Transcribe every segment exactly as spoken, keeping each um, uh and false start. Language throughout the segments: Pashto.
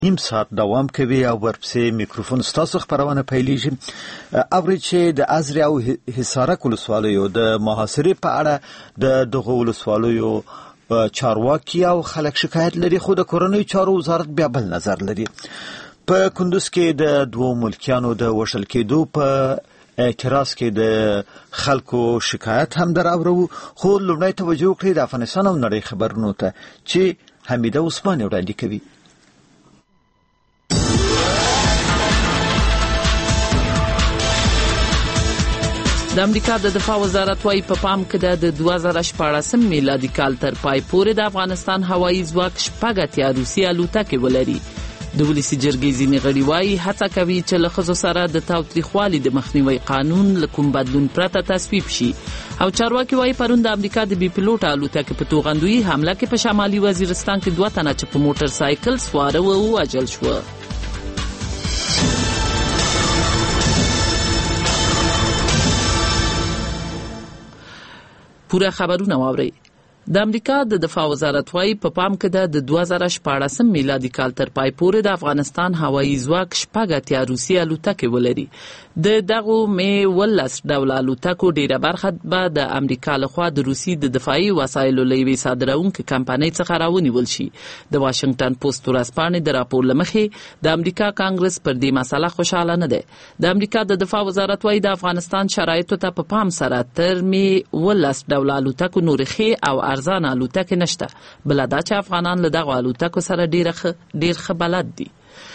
نیم ساعت دوام کوي او ورپسې میکروفون ستاسو خبرونه پیلېږي. اوري چې د ازرې او حصارک ولسوالیو د محاصرې په اړه د دغه ولسوالیو چارواکي او خلک شکایت لري، خو د کورنیو چارو وزارت بیا بل نظر لري. په کندوز کې د دوو ملکیانو د وژل کېدو په اعتراض کې د خلکو شکایت هم دراورو، خو لومړی توجه وکړئ د افغانستان او نړۍ خبرونو ته چې حمیده عثمان وړاندې کوي. د امریکا د دفاع وزارت وايي په پام کې د دوه زره شپاړسم میلادي کال تر پای پورې د افغانستان هوایي ځواک شپږ اتیا روسي الوتکې ولري. د ولسي جرګې ځینې غړي وايي هڅه کوي چې له ښځو سره د تاوتریخوالي د مخنیوي قانون له کوم بدلون پرته تصویب شي. او چارواکي وايي پرون د امریکا د بي پلوټ الوتکې په توغندوي حمله کې په شمالي وزیرستان کې دوه تنه چې په موټر سایکل سواره وو وژل شو. پوره خبرونه واورئ. د امریکا د دفاع وزارت وايي په پام کې د دوه زره شپاړسم میلادي کال تر پای پورې د افغانستان هوایي ځواک شپږ اتیا روسي الوتکې ولري. د دغو مې ولس ډول الوتکو ډیره برخه به د امریکا لخوا د روسي د دفاعي وسایلو له یوې صادروونکې کمپنۍ څخه راونیول شي. د واشنگټن پوسټ ورځپاڼې د راپور له مخې د امریکا کانګرس پر دې مسله خوشاله نه دی. د امریکا د دفاع وزارت وايي د افغانستان شرایطو ته په پام سره تر مې ولس ډول الوتکو نورې ښې او ارزان الوتکې نشته، بل دا چې افغانان له دغو الوتکو سره ډیر ډیر ښه بلد دي.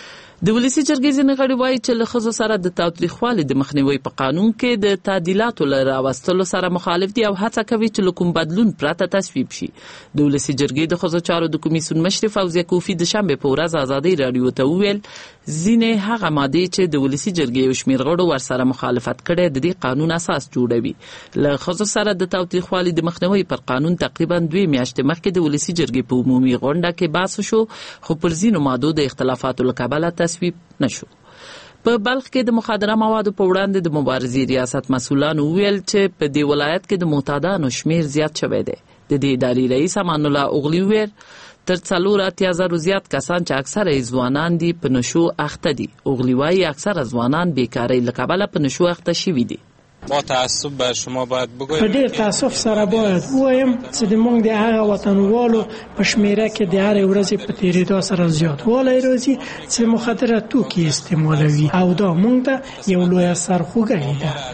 د ولسي جرګې ځینې غړي وايي چې له ښځو سره د تاوتریخوالي د مخنیوي په قانون کې د تعدیلاتو له راوستلو سره مخالف دي او هڅه کوي چې له کوم بدلون پرته تصویب شي. د ولسي جرګې د ښځو چارو د کمیسیون مشر فوزیه کوفی د شنبې په ورځ ازادۍ راډیو ته وویل ځینې هغه مادې چې د ولسي جرګې یو شمېر غړو ورسره مخالفت کړی د دې قانون اساس جوړوي. له ښځو سره د تاوتریخوالي د مخنیوي پر قانون تقریبا دوې میاشتې مخکې د ولسي جرګې په عمومي غونډه کې بحث شو، خو پر ځینو مادو د اختلافاتو له کبله تصویب نشو. په بلخ کې د مخدره موادو په وړاندې د مبارزې ریاست مسؤلانو ویل چې په دې ولایت کې د معتادانو شمیر زیات شوی دی. د دې ادارې رئیس امان الله اغلی ویل تر څلور اتیا زره زیات کسان چې اکثره ځوانان دي په نشو اخته دي. اغلی وايي اکثره ځوانان بیکارۍ له کبله په نشو اخته شوي دي. با تعصب بر شما باید بگویم په ډېر تاسف سره باید ووایم چې د موږ د هغه وطنوالو په شمیره کې د هرې ورځې په تېرېدو سره زیاتوالی راځي چې مخدره توکي استعمالوي او دا موږ ته یو لویه سرخوږی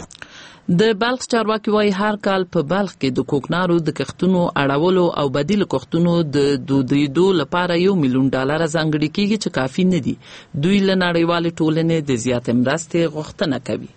ده. د بلخ چارواکي وايي هر کال په بلخ کې د کوکنارو د کښتونو اړولو او بدیل کښتونو د دودیدو لپاره یو میلیون ډالر ځانګړي کیږي چې کافي نه دي. دوی له نړیوالې ټولنې د زیاتې مرستې غوښتنه کوي.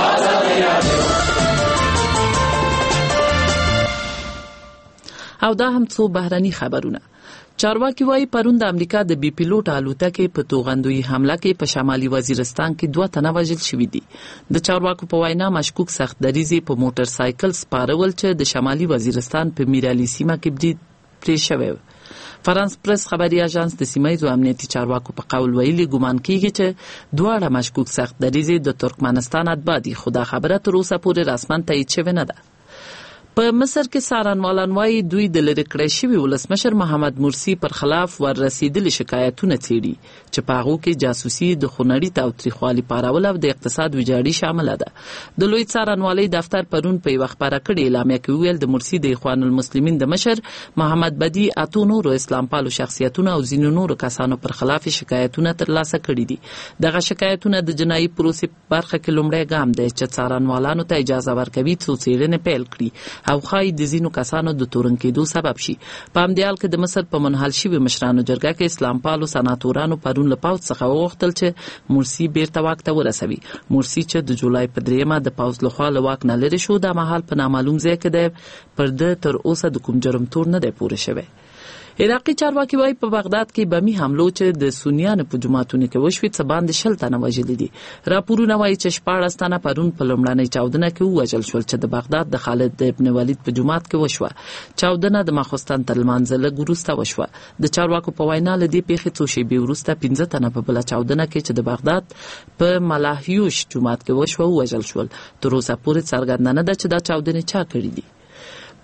او دا هم څو بهرني خبرونه. چارواکي وايي پرون د امریکا د بي پلوټ الوتکې په توغندوي حمله کې په شمالي وزیرستان کې دوه تنه وژل شوي دي. د چارواکو په وینا مشکوک سخت دریزي په موټر سایکل سپارول چې د شمالي وزیرستان په میرالي سیمه کې پرې شوی. فرانس پریس خبري اژانس د سیمایي امنیتي چارواکو په قول ویلي ګومان کیږي چې دواړه مشکوک سخت دریزي د ترکمنستان اتباع دي، خو دا خبره تر اوسه پورې رسما تایید شوې نه ده. په مصر کې څارنوالان وايي دوی د لرې کړی شوي ولسمشر محمد مرسي پر خلاف وررسېدلي شکایتونه څېړي چې په هغو کې جاسوسي، د خونړي تاوتریخوالي پارول او د اقتصاد ویجاړي شامله ده. د لوی څارنوالۍ دفتر پرون په یوه خپره کړې اعلامیه کې وویل د مرسي د اخوان المسلمین د مشر محمد بدی اتو نورو اسلام پالو شخصیتونو او ځینو نورو کسانو پر خلاف شکایتونه ترلاسه کړي دي. دغه شکایتونه د جنایي پروسې برخه کې لومړی ګام دی چې څارنوالانو ته اجازه ورکوي څو څېړنې پیل کړي او خای د ځینو کسانو د تورن کېدو سبب شي. په همدې حال کې د مصر په منحل شوي مشرانو جرګه کې اسلام پالو سناتورانو پرون له پوځ څخه وغوښتل چې مرسي بیرته واک ته ورسوي. مرسي چې د جولای په دریمه د پوځ لخوا له واک نه لرې شو، دا مهال په نامعلوم ځای کې دی، پر ده تر اوسه د کوم جرم تور نه دی پورې شوی. عراقي چارواکي وايي په بغداد کې بمي حملو چې د سنیانو په جماعتونو کې وشوي څه باندې شل تنه وژلي دي. راپورونه وايي چې شپاړس تنه پرون په لومړنۍ چاودنه کې ووژل شول چې د بغداد د خالد ابن ولید په جومات کې وشوه. چاودنه د ماخوستن تر لمانځه لږ وروسته وشوه. د چارواکو په وینا له دې پیښې څو شېبې وروسته پنځه تنه په بله چاودنه کې چې د بغداد په ملاهیوش جومات کې وشوه ووژل شول. تر اوسه پورې څرګنده نه ده چې دا چاودنې چا کړې دي.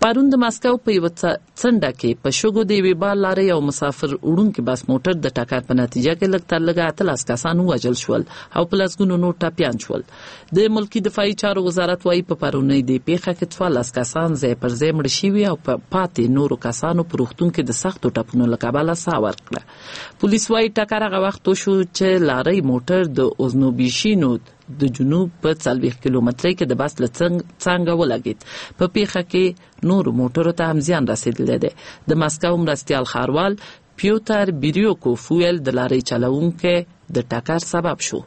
پرون د ماسکو په یو څنډه کې په شګو د یوې بار لارې او مسافر وړونکي بس موټر د ټکر په نتیجه کې لږ تر لږه اتلس کسان ووژل شول او په لسګونو نور ټپیان شول. د ملکي دفاعي چارو وزارت وايي په پرونۍ د پیښه کې څوارلس کسان ځای پر ځای مړه شوي او په پاتې نورو کسانو په روغتون کې د سختو ټپونو له کبله ساه ورکړه. پولیس وايي ټکر هغه وخت وشو چې لارۍ موټر د اوزنوبیشینو د جنوب په څلوېښت کیلومترۍ کې د بس له څنګه ولګېد. په پیښه کې نورو موټرو ته هم زیان رسېدلی دی. د مسکو مرستیال ښاروال پیوتر بیریوکوف ویل د لارۍ چلوونکی د ټکر سبب شو.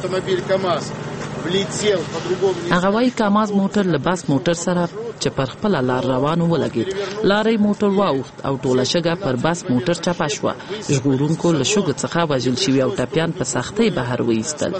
هغه وايي کاماز موټر له بس موټر سره چې پر خپله لار روانو ولګېد. لارۍ موټر واوښت او ټوله شګه پر بس موټر چپه شوه. ژغورونکو له شګو څخه وژل شوي او ټپیان په سختۍ بهر وایستل.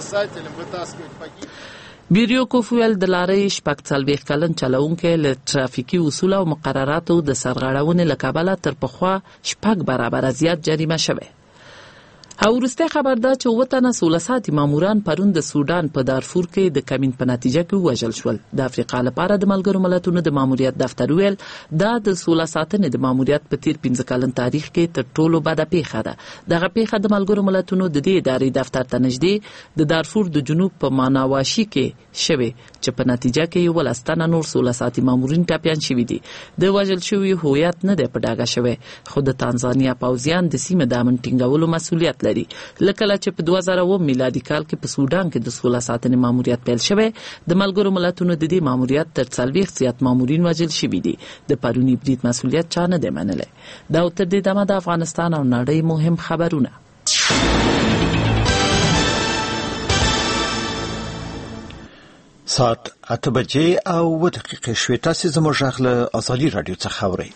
بیریوکوف ویل د لارۍ شپږ څلوېښت کلن چلوونکی له ترافیکي اصولو او مقرراتو د سرغړونې له کبله تر پخوا شپږ برابره زیات جریمه شوی. او وروستی خبر دا چې اووه تنه سوله ساعتي ماموران پرون د سودان په دارفور کې د کمین په نتیجه کې ووژل شول. د افریقا لپاره د ملګرو ملتونو د ماموریت دفتر ویل دا د سوله ساتنې د ماموریت په تیر پنځه کلن تاریخ کې تر ټولو بده پیښه ده. دغه پیښه د ملګرو ملتونو د دې ادارې دفتر ته نږدې د دارفور د جنوب په ماناواشي کې شوې چې په نتیجه کې یولس تنه نور سوله ساعتي مامورین ټپیان شوي دي. د وژل شویو هویت نه دی په ډاګه شوی، خو د تانزانیا پوځیان د سیمې د امن ټینګولو مسؤلیت لري. لکه چې په دوه زره اووه میلادي کال کې په سودان کې د سوله ساتنې ماموریت پیل شوی، د ملګرو ملتونو د دې ماموریت تر څلوېښت زیات مامورین وژل شوي دي. د پروني برید مسؤلیت چا نه دی منلی. دا تر دې دمه د افغانستان او نړۍ مهم خبرونه. ساعت اته بجې او اووه دقیقې شوې. تاسې زموږ غږ له ازادي راډیو څخه اورئ.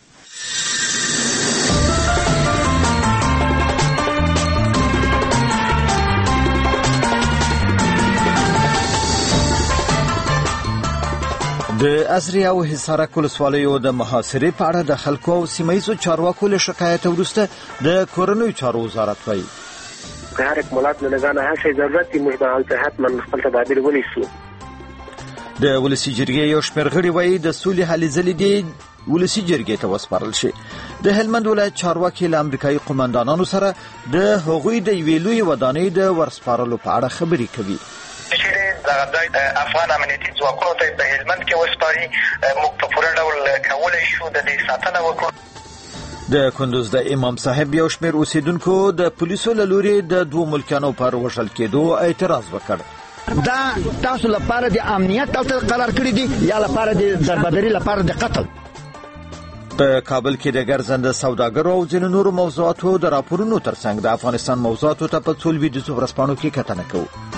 د ازرې او حصارک ولسوالیو د محاصرې په اړه د خلکو او سیمه ییزو چارواکو له شکایت وروسته د کورنیو چارو وزارت وایي که هر یک ملت له نگاه هر شی ضرورت دی موږ به هلته حتما خپل تدابیر ونیسو. د ولسي جرګې یو شمېر غړي وایي د سولې هلې ځلې دې ولسي جرګې ته وسپارل شي. د هلمند ولایت چارواکي له امریکایي قومندانانو سره د هغوی د یوې لویې ودانۍ د ورسپارلو په اړه خبرې کوي. افغان امنیتي ځواکونو ته په هلمند کې وسپاري، موږ په پوره ډول کولی شو د دې ساتنه وکړو. د کندوز د امام صاحب یو شمېر اوسیدونکو د پولیسو له لورې د دوو ملکیانو پر وژل کېدو اعتراض وکړ. دا تاسو لپاره د امنیت تاسو قرار کړی دي یا لپاره د دربدري لپاره د قتل؟ په کابل کې د ګرځنده سوداګرو او ځینو نورو موضوعاتو د راپورونو ترڅنګ د افغانستان موضوعاتو ته په څو لویدیځو ورځپاڼو کې کتنه کوو.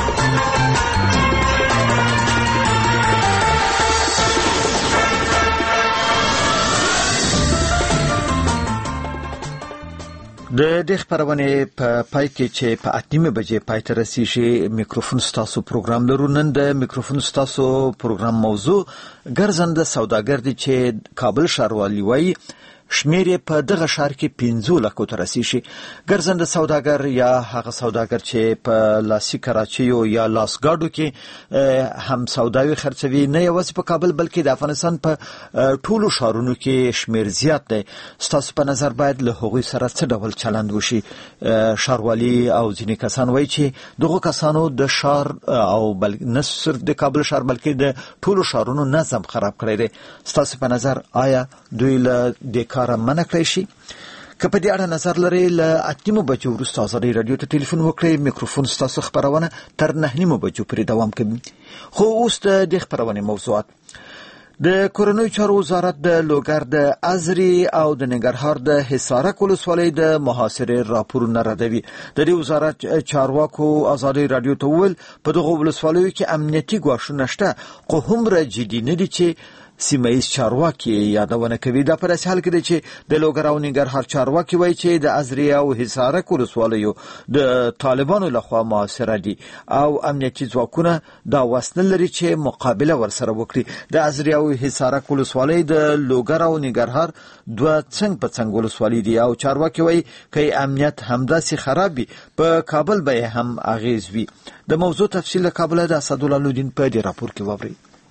د دې خبرونه په پای کې چې په اته بجې پای ته رسیږي میکروفون ستاسو پروګرام لرو. نن د میکروفون ستاسو پروګرام موضوع ګرځنده سوداګر دي چې کابل ښاروالي وایي شمیر په دغه ښار کې پنځه لکو ته رسیږي. ګرځنده سوداګر یا هغه سوداګر چې په لاسي کراچیو یا لاسګاډو کې هم سوداوي خرڅوي نه یوازې په کابل بلکې د افغانستان په ټولو ښارونو کې شمیر زیات دی. ستاسو په نظر باید له هغوی سره څه ډول چلند وشي؟ ښاروالي او ځینې کسان وایي چې دغو کسانو د ښار او بل نه صرف د کابل ښار بلکې د ټولو ښارونو نظم خراب کړی دی. ستاسو په نظر آیا دوی له دې کار منع کړی شي؟ که په دې اړه نظر لرئ له اته بجو وروسته ازادي رادیو ته ټلیفون وکړئ. میکروفون ستاسو خبرونه تر نهه بجو پورې دوام کوي. خو اوس د دې خبرونې موضوعات. د کورنیو چارو وزارت د لوګر د ازرې او د ننګرهار د حصارک ولسوالۍ د محاصرې راپورونه ردوي. د دې وزارت چارواکو ازادي رادیو ته وویل په دغو ولسوالیو کې امنیتي ګواښونه شته، خو هومره جدي نه دي چې سیمه ییز چارواکي یادونه کوي. دا په داسې حال کې دی چې د لوګر او ننګرهار چارواکي وایي چې د ازرې او حصارک ولسوالیو د طالبانو لخوا محاصره دي او امنیتي ځواکونه دا وس نه لري چې مقابله ورسره وکړي. د ازرې او حصارک ولسوالۍ د لوګر او ننګرهار دوه څنګ په څنګ ولسوالۍ دي او چارواکي وایي که امنیت همداسې خراب وي په کابل به هم اغیز وي. د موضوع تفصیل له کابل د اسدالله لودین په دې راپور کې واورئ.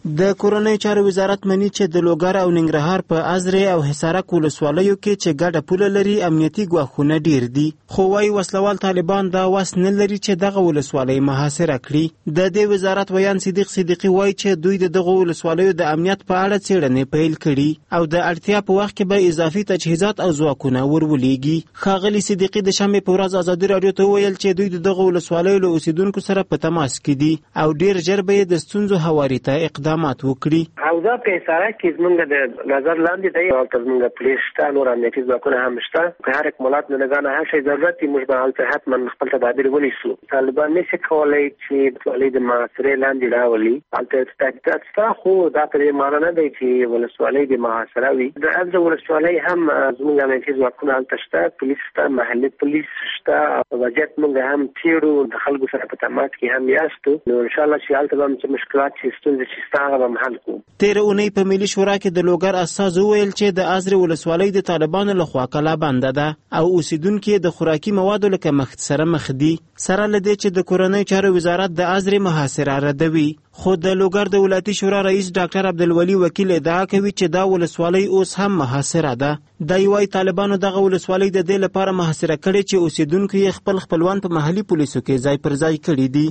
د کورنۍ چارو وزارت مني چې د لوګر او ننګرهار په ازرې او حصارک ولسوالیو کې چې ګډه پوله لري امنیتي ګواښونه ډیر دي، خو وايي وسلوال طالبان دا وس نه لري چې دغه ولسوالۍ محاصره کړي. د دې وزارت ویان صدیق صدیقي وايي چې دوی د دغه ولسوالیو د امنیت په اړه څېړنې پیل کړي او د اړتیا په وخت کې به اضافي تجهیزات او ځواکونه ورولېږي. ښاغلي صدیقي د شنبې په ورځ ازادي راډیو ته وویل چې دوی د دغه ولسوالیو له اوسیدونکو سره په تماس کې دي او ډیر ژر به د ستونزو هواري ته اقدام وکړي. او دا په سره کې زمونږ د نظر لاندې دی او زمونږ پولیس شته، نور امنیتي ځواکونه هم شته. په هر اکمالات نه لګانه هر شي ضرورت دی، موږ به هلته حتما خپل تدابیر ونیسو. طالبان نشي کولای چې ولې د محاصرې لاندې راولي. هلته تاکید شته، خو دا په معنی نه دی چې ولسوالۍ د محاصره وي. د هغه ولسوالۍ هم زمونږ امنیتي ځواکونه هلته شته، پولیس شته، محلي پولیس شته. وضعیت موږ هم تیرو د خلکو سره په تماس کې هم یاستو، نو ان شاء الله چې هلته به هم مشکلات چې ستونزې چې ستا هغه به هم حل کړو. تېره اونۍ په ملي شورا کې د لوګر استازو وویل چې د ازرې ولسوالۍ د طالبانو لخوا کلا بنده ده او اوسیدونکي د خوراکي موادو له کمښت سره مخ دي، سره له دې چې د کورنۍ چارو وزارت د ازرې محاصره ردوي. خو د لوګر د ولایتي شورا رئیس ډاکټر عبدالولي وکیل ادعا کوي چې دا ولسوالۍ اوس هم محاصره ده. دا وايي طالبانو دغه ولسوالۍ د دې لپاره محاصره کړې چې اوسیدونکو یې خپل خپلوان په محلي پولیسو کې ځای پر ځای کړي دي.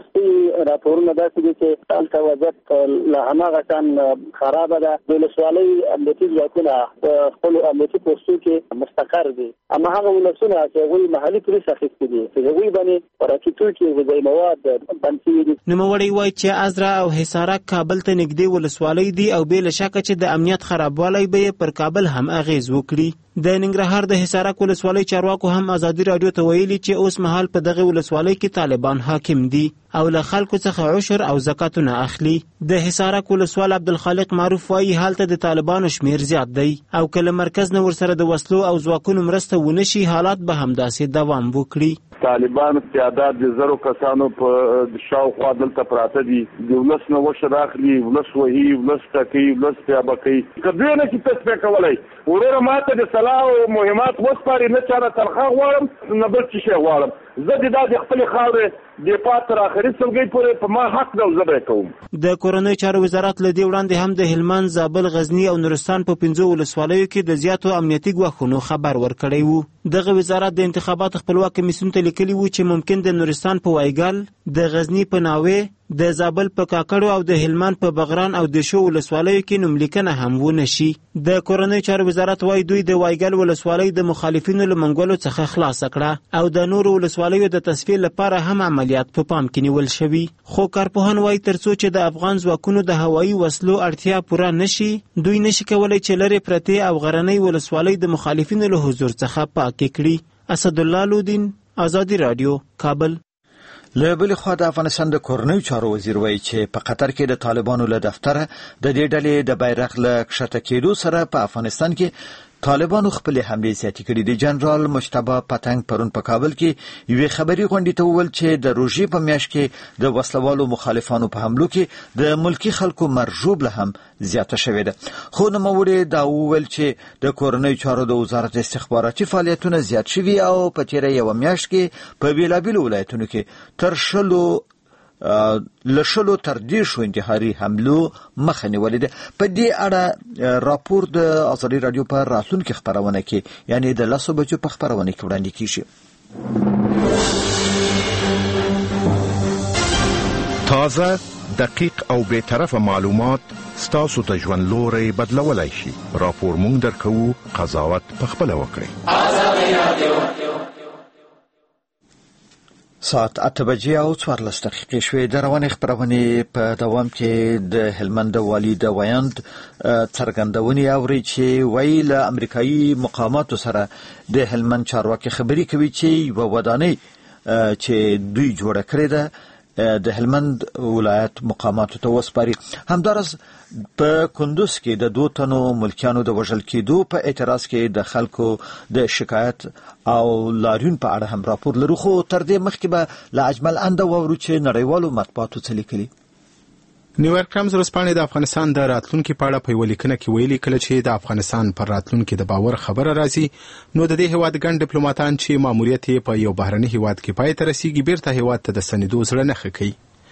راپورونه داسې دي چې هلته وضعیت له هماغه شان خرابه ده. د ولسوالۍ امنیتي ځواکونه په خپلو امنیتي پوستو کې مستقر دي، اما هغه ولسونه چې هغوی محلي پولیس اخیستي دي چې هغوی باندې خوراکي توکي غذایي مواد بند شوي دي. نوموړی وایي چې ازرا او حصارک کابل ته نږدې ولسوالۍ دي او بې له شکه چې د امنیت خرابوالی به یې پر کابل هم اغیز وکړي. د ننګرهار د حصارک ولسوالۍ چارواکو هم ازادي راډیو ته ویلي چې اوس مهال په دغه ولسوالۍ کې طالبان حاکم دي او له خلکو څخه عشر او زکاتونه اخلي. د حصارک ولسوال عبدالخالق معروف وايي هلته د طالبانو شمیر زیات دی او کله مرکز نه ورسره د وسلو او ځواکونو مرسته ونشي حالات به همداسې دوام وکړي. طالبان تعداد د زرو کسانو په شاوخوا دلته پراته دي، د ولس نه وشر اخلي، ولس وهي، ولس ټکي، ولس تیابه کوي. که دوی نه چې تصفیه کولی وروره ماته د صلاح او مهمات وسپاري، نه چا نه تنخواه غواړم نه بل څه شی غواړم. زه د دا د خپلې خاورې دفاع تر آخري سلګۍ پورې په ما حق ده او زه به یې کوم. د کورنۍ چارو وزارت له دې وړاندې هم د هلمند، زابل، غزني او نورستان په پنځو ولسوالیو کې د زیاتو امنیتي ګواښونو خبر ورکړی وو. دغه وزارت د انتخاباتو خپلواک کمیسیون ته لیکلي وو چې ممکن د نورستان په وایګل، د غزني په ناوې، د زابل په کاکړو او د هلمند په بغران او د شو ولسوالیو کې نوملیکنه هم ونه شي. د کورنۍ چارو وزارت وايي دوی د وایګل ولسوالۍ د مخالفینو له منګولو څخه خلاص کړه او د نورو ولسوالیو د تصفیې لپاره هم عملیات په پام کې نیول شوي. خو کارپوهان وايي ترڅو چې د افغان ځواکونو د هوایي وسلو اړتیا پوره نشي، دوی نشي کولای چې لرې پرتې او غرنۍ ولسوالۍ د مخالفینو له حضور څخه پاکې کړي. اسدالله لودین، ازادي راډیو، کابل. له بلې خوا د افغانستان د کورنیو چارو وزیر وایي چې په قطر کې د طالبانو له دفتره د دې ډلې د بیرغ له کښته کېدو سره په افغانستان کې طالبانو خپل حمله زیاتې کړې دي. جنرال مجتبی پتنګ پرون په کابل کې یوې خبري غونډې ته وویل چې د روژې په میاشت کې د وسلوالو مخالفانو په حملو کې د ملکی خلکو مرجوب له هم زیاته شوې ده. خو نوموړی دا وویل چې د کورنیو چارو د وزارت استخباراتي فعالیتونه زیات شوي او په تیره یوه میاشت کې په بیلابیلو ولایتونو کې تر شلو لشلو تر دیشو انتحاري حملو مخه نیولې ده. په دې اړه راپور د ازادي راډیو په راتلونکي خبرونه کې یعنی د لسو بجو په خبرونه کې وړاندې کیږي. تازه، دقیق او بې طرفه معلومات ستاسو ته ژوند لوري بدلولای شي. راپور مونږ درکوو، قضاوت په خپله وکړئ. ازادي راډیو ساعت اته بجې او څوارلس دقیقې شوې. د روانې خبرونې په دوام کې د هلمند والي د ویاند څرګندونې اوري چې وایي له امریکایي مقاماتو سره د هلمند چارواکي خبرې کوي چې یوه ودانۍ چې دوی جوړه کړې ده د هلمند ولایت مقاماتو ته وسپاري. همدارس په کندوز کې د دوه تنو ملکیانو د وژل کېدو په اعتراض کې د خلکو د شکایت او لاریون په اړه هم راپور لرو. خو تر دې مخکې به له اجمل انده واورو چې نړیوالو مطبوعاتو څه لیکلي. نیویارک ټایمز ورځپاڼې د افغانستان د راتلونکي په اړه په یوه لیکنه کې ویلي کله چې د افغانستان پر راتلونکي د باور خبره راځي نو د دې هیواد ګڼ ډیپلوماتان چې ماموریت یې په یو بهرني هیواد کې پای ته رسیږي بیرته هیواد ته د ستنېدو زړه نه ښه کوي.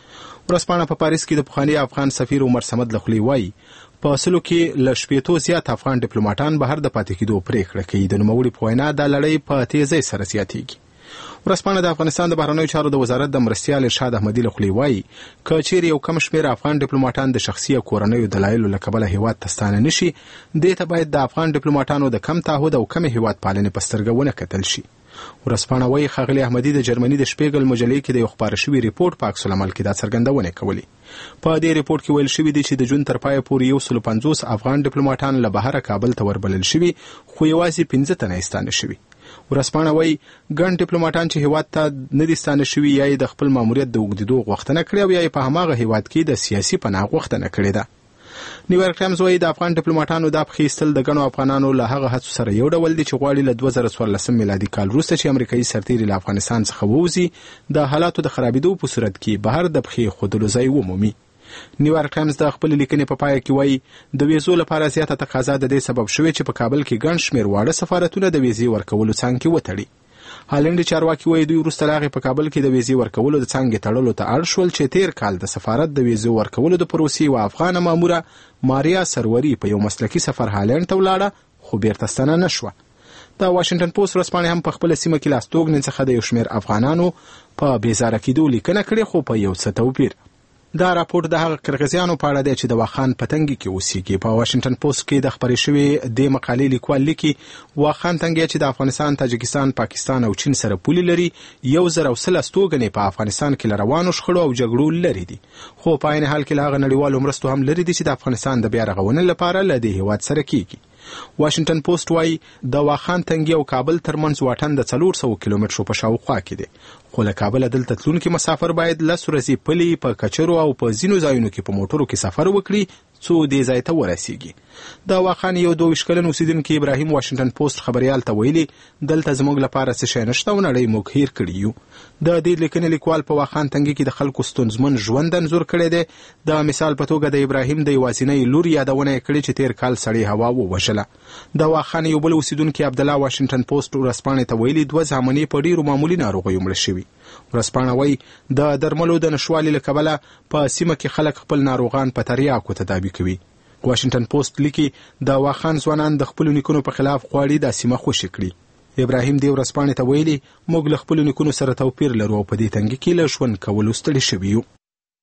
ورځپاڼه په پاریس کې د پخواني افغان سفیر عمر صمد لخوا وایي په اصلو کې له شپېتو زیات افغان ډیپلوماټان بهر د پاتې کېدو پرېکړه کوي. د نوموړي په وینا دا لړۍ په تیزۍ سره زیاتېږي. ورځپاڼه د افغانستان د بهرنیو چارو د وزارت د مرستیال ارشاد احمدي لخوا وایي که چیرې یو کم شمېر افغان ډیپلوماټان د شخصي او کورنیو دلایلو له کبله هیواد ته ستانه نشي، دې ته باید د افغان ډیپلوماټانو د کم تعهد او کمې هیواد پالنې په سترګه ونه کتل شي. ورځپاڼه وایي ښاغلي احمدي د جرمني د شپېګل مجلې کې د یو خپاره شوي ریپورټ په عکس العمل کې دا څرګندونې کولې. په دې ریپورټ کې ویل شوي دي چې د جون تر پایه پورې یو سل پنځوس افغان ډیپلوماټان له بهره کابل ته وربلل شوي، خو یوازې پنځه تنه یې ستانه شوي. ورځپاڼه وایي ګڼ ډیپلوماټان چې هیواد ته نه دي ستانه شوي یا یې د خپل ماموریت د اوږدېدو غوښتنه کړې او یا یې په هماغه هیواد کې د سیاسي پناه غوښتنه کړې ده. نیویارک ټایمز وایي د افغان ډیپلوماټانو دا پښې ایستل د ګڼو افغانانو له هغه هڅو سره یو ډول دي چې غواړي له دوه زره څوارلسم میلادي کال وروسته چې امریکایي سرتیري له افغانستان څخه ووځي د حالاتو د خرابېدو په صورت کې بهر د پښې ښودلو ځای ومومي. نیویارک ټایمز د خپل لیکنې په پای کې وایي د ویزو لپاره زیاته تقاضا د دې سبب شوې چې په کابل کې ګڼ شمېر واړه سفارتونه د ویزې ورکولو څانګې وتړي. هالنډي چارواکي وایي دوی وروسته له هغې په کابل کې د ویزې ورکولو د څانګې تړلو ته اړ شول چې تیر کال د سفارت د ویزو ورکولو د پروسې یوه افغانه ماموره ماریا سروري په یو مسلکي سفر هالنډ ته ولاړه خو بیرته ستنه نه شوه. د واشنګټن پوسټ ورځپاڼې هم په خپله سیمه کې له هستوګنې څخه د یو شمېر افغانانو په بېزاره کېدو لیکنه کړې، خو په یو څه توپیر. دا راپور د هغه قرغیزیانو په اړه دی چې د واخان په تنګي کې اوسېږي. په واشنګټن پوسټ کې د خپرې شوې دې مقالې لیکوال لیکي واخان تنګي چې د افغانستان، تاجکستان، پاکستان او چین سره پولې لري یو زر او سل استوګنې په افغانستان کې له روانو شخړو او جګړو لرې دي، خو په عین حال کې له هغه نړیوالو مرستو هم لرې دي چې د افغانستان د بیا رغونې لپاره له دې هیواد سره کېږي. واشنګټن پوسټ وایي د واخان تنګي او کابل ترمنځ واټن د څلور سوه کیلومترو په شاوخوا کې دی، خو له کابله دلته تلونکي مسافر باید لس ورځې پلي په کچرو او په ځینو ځایونو کې په موټرو کې سفر وکړي څو دې ځای ته ورسیږي. د واخان یو دوه ویشت کلن اوسیدونکي ابراهیم واشنګټن پوسټ خبریال ته ویلي دلته زموږ لپاره څه شی نشته او نړۍ موږ هیر کړي یو. د دې لیکنې لیکوال په واخان تنګي کې د خلکو ستونزمن ژوند انځور کړی دی. د مثال په توګه د ابراهیم د یوازینۍ لور یادونه یې کړې چې تیر کال سړې هوا ووژله. د واخان یو بل اوسیدونکي عبدالله واشنګټن پوسټ ورځپاڼې ته ویلي دوه زامن یې په ډېرو معمولي ناروغیو مړه شوي. ورځپاڼه وایي د درملو د نشوالي له کبله په سیمه کې خلک خپل ناروغان په تریاکو تداوي کوي. واشنګټن پوسټ لیکي د واخان ځوانان د خپلو نیکونو په خلاف غواړي دا سیمه خوشي کړي. ابراهیم دې ورځپاڼې ته ویلي موږ له خپلو نیکونو سره توپیر لرو او په دې تنګي کې له ژوند کولو ستړي شوي یو.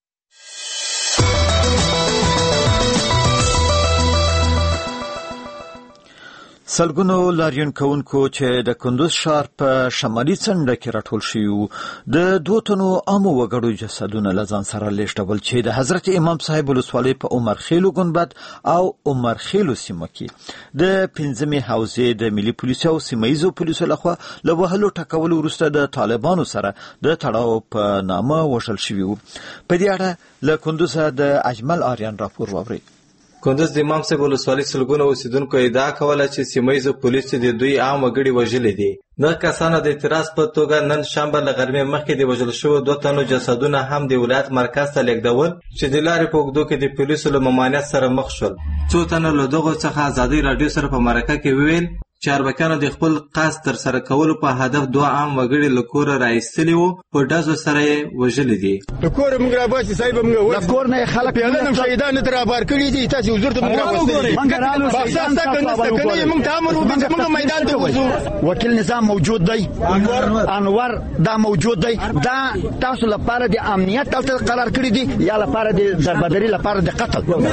سلګونو لاریون کوونکو چې د کندوز ښار په شمالي څنډه کې راټول شوي وو د دوه تنو عامو وګړو جسدونه له ځان سره لېږدول چې د حضرت امام صاحب ولسوالۍ په عمر خیلو ګنبد او عمر خیلو سیمه کې د پنځمې حوزې د ملي پولیسو او سیمه ییزو پولیسو لخوا له وهلو ټکولو وروسته د طالبانو سره د تړاو په نامه وژل شوي وو. په دې اړه له کندوزه د اجمل آریان راپور واورئ. کندوز د امام صاحب ولسوالۍ سلګونه اوسیدونکو ادعا کوله چې سیمه ییزو پولیسو د دوی عام وګړي وژلي دي. دغه کسانو د اعتراض په توګه نن شنبه له غرمې مخکې د وژل شوو دوه تنو جسدونه هم د ولایت مرکز ته لیږدول چې د لارې په اوږدو کې د پولیسو له ممانعت سره مخ شول. څو تنو له دغو څخه ازادۍ راډیو سره په مرکه کې وویل چې اربکیانو د خپل قصد تر سره کولو په هدف دوه عام وګړي له کوره راایستلي وو، په ډزو سره یې وژلي دي. د کوره موږ راباسي صاحب موږ د کور نه خلک پیاده شهیدان تر رابار کړي دي. تاسو حضور ته موږ راوستي موږ رالو شهیدان تاسو کنه موږ تامر وو چې موږ میدان ته وځو. وکیل نظام موجود دی، انور دا موجود دی. دا تاسو لپاره د امنیت تل قرار کړی دي یا لپاره د دربدري لپاره د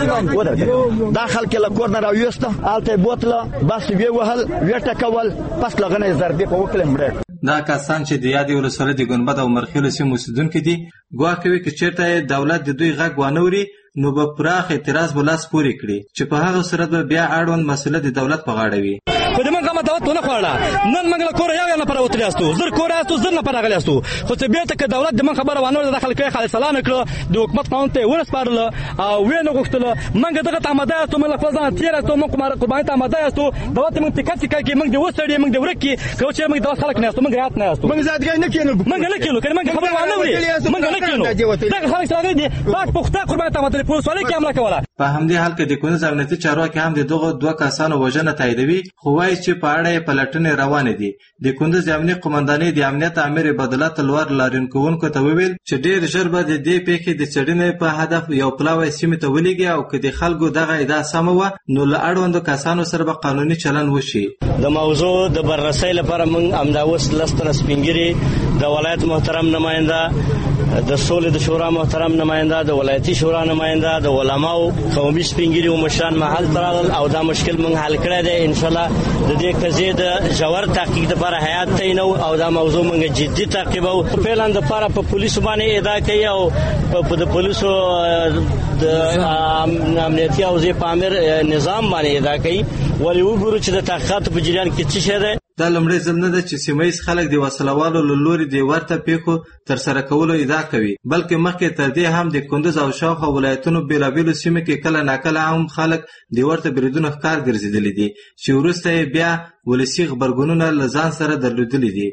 قتل. دا خلک له کور نه راويسته الته بوتله بس وی وهل ویټه کول پس لغنه ضربې په وکړه مړه. دا کسان چې د یادې ولسوالۍ د ګنبد او مرخیلو سیمو اوسیدونکي دي ګواښ کوي که چېرته دولت د دوی غږ وانوري نو به پراخ اعتراض به لاس پورې کړي چې په هغه صورت به بیا اړوند مسؤلیت د دولت په غاړه وي. خو د موږ دعوت ونه خوړله. نن موږ له کوره یو یو نفر وتلی یاستو، زر کوره یاستو، زر نفر راغلی یاستو، خو چې بیرته که دولت د موږ خبره وانورله د خلکو یې خالص سلام کړه، د حکومت قانون ته یې ونسپارله او ویې نه غوښتله. موږ دغه ته اماده یاستو، موږ له خپل ځانه تېر یاستو، موږ قربانۍ ته اماده یاستو. دولت موږ ټیکټ چې کړي موږ دې وسړي، موږ دې ورک کړي. که چې موږ دولت خلک نه یاستو، موږ رعایت نه یاستو، موږ زادګۍ نه کېنو، موږ نه کېنو، که موږ خبره وانوري موږ نه کېنو. دغه خلک چې راغلي دي باید پخته قربانۍ ته اماده دي، په ولسوالۍ کې حمله کوله. په همدې حال کې د کندوز امنیتي چارواکي هم د دغو دوه کسانو وژنه تاییدوي، خو وایي چې په په اړه پلټنې روانې دي. د کندوز امنیه قومندانۍ د امنیت امیر بدله تلوار لارین کوونکو ته وویل چې ډېر ژر به د دې پیښې د څېړنې په هدف یو پلاوی سیمې ته ولېږي او که د خلکو دغه ادعا سمه وه نو له اړوندو کسانو سره به قانوني چلن وشي. د موضوع د بررسۍ لپاره موږ همدا اوس لس تنه سپین ږیري، د ولایت محترم نماینده، د سولې د شورا محترم نماینده، د ولایتي شورا نماینده، د علماو قومي سپین ږیري او مشران محل ته راغلل او دا مشکل موږ حل کړی دی. انشاءالله د دې قضیې د ژور تحقیق لپاره هیات تعینوو او دا موضوع موږ جدي تعقیبوو. فعلا دپاره په پولیسو باندې ادعا کوي او د پولیسو د امنیتي حوزې په امر نظام باندې ادعا کوي. ولې وګورو چې د تحقیقاتو په جریان کې څه شی دی. دا لومړی ځل نه ده چې سیمه ییز خلک د وسلوالو له لوري د ورته پیښو ترسره کولو ادعا کوي، بلکې مخکې تر دې هم د کندوز او شاوخوا ولایتونو بېلابېلو سیمو کې کله ناکله هم خلک د ورته بریدونو ښکار ګرځېدلي دي چې وروسته یې بیا ولسي غبرګونونه له ځان سره درلودلي دي.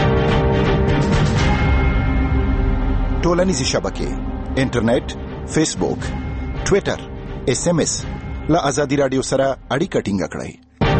ټولنیزې شبکې، انټرنیټ، فیسبوک، ټویټر، اس ام اس له ازادي راډیو سره اړیکه ټینګه کړئ.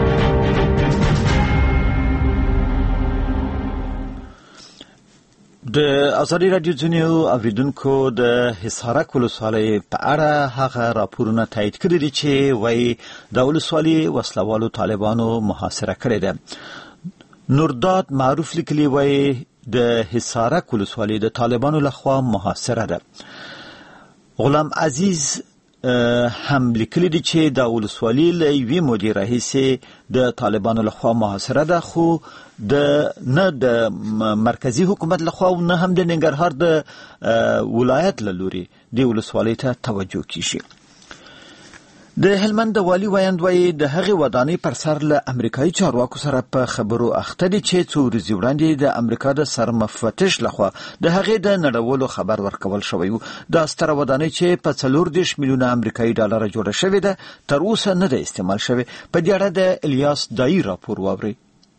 د ازادي راډیو ځینو اوریدونکو د حصارک ولسوالۍ په اړه هغه راپورونه تایید کړي دي چې وایي د ولسوالۍ وسلوالو طالبانو محاصره کړې ده. نورداد معروف لیکلي وایي د حصارک ولسوالۍ د طالبانو لخوا محاصره ده. غلام عزیز هم لیکلي دي چې د ولسوالۍ له یوې مودې راهیسې د طالبانو لخوا محاصره ده، خو د نه د مرکزی حکومت لخوا او نه هم د ننګرهار د ولایت له لوري د ولسوالۍ ته توجه کیږي. د هلمند د والي ویاند وایي د هغې ودانۍ پر سر له امریکایي چارواکو سره په خبرو اخته دي چې څو ورځې وړاندې د امریکا د سرمفتش لخوا د هغې د نړولو خبر ورکول شوی و. دا ستره ودانۍ چې په څلور دېرش میلیونه امریکایي ډالره جوړه شوې ده تر اوسه نه ده استعمال شوې. په دې اړه د الیاس دایي راپور واورئ.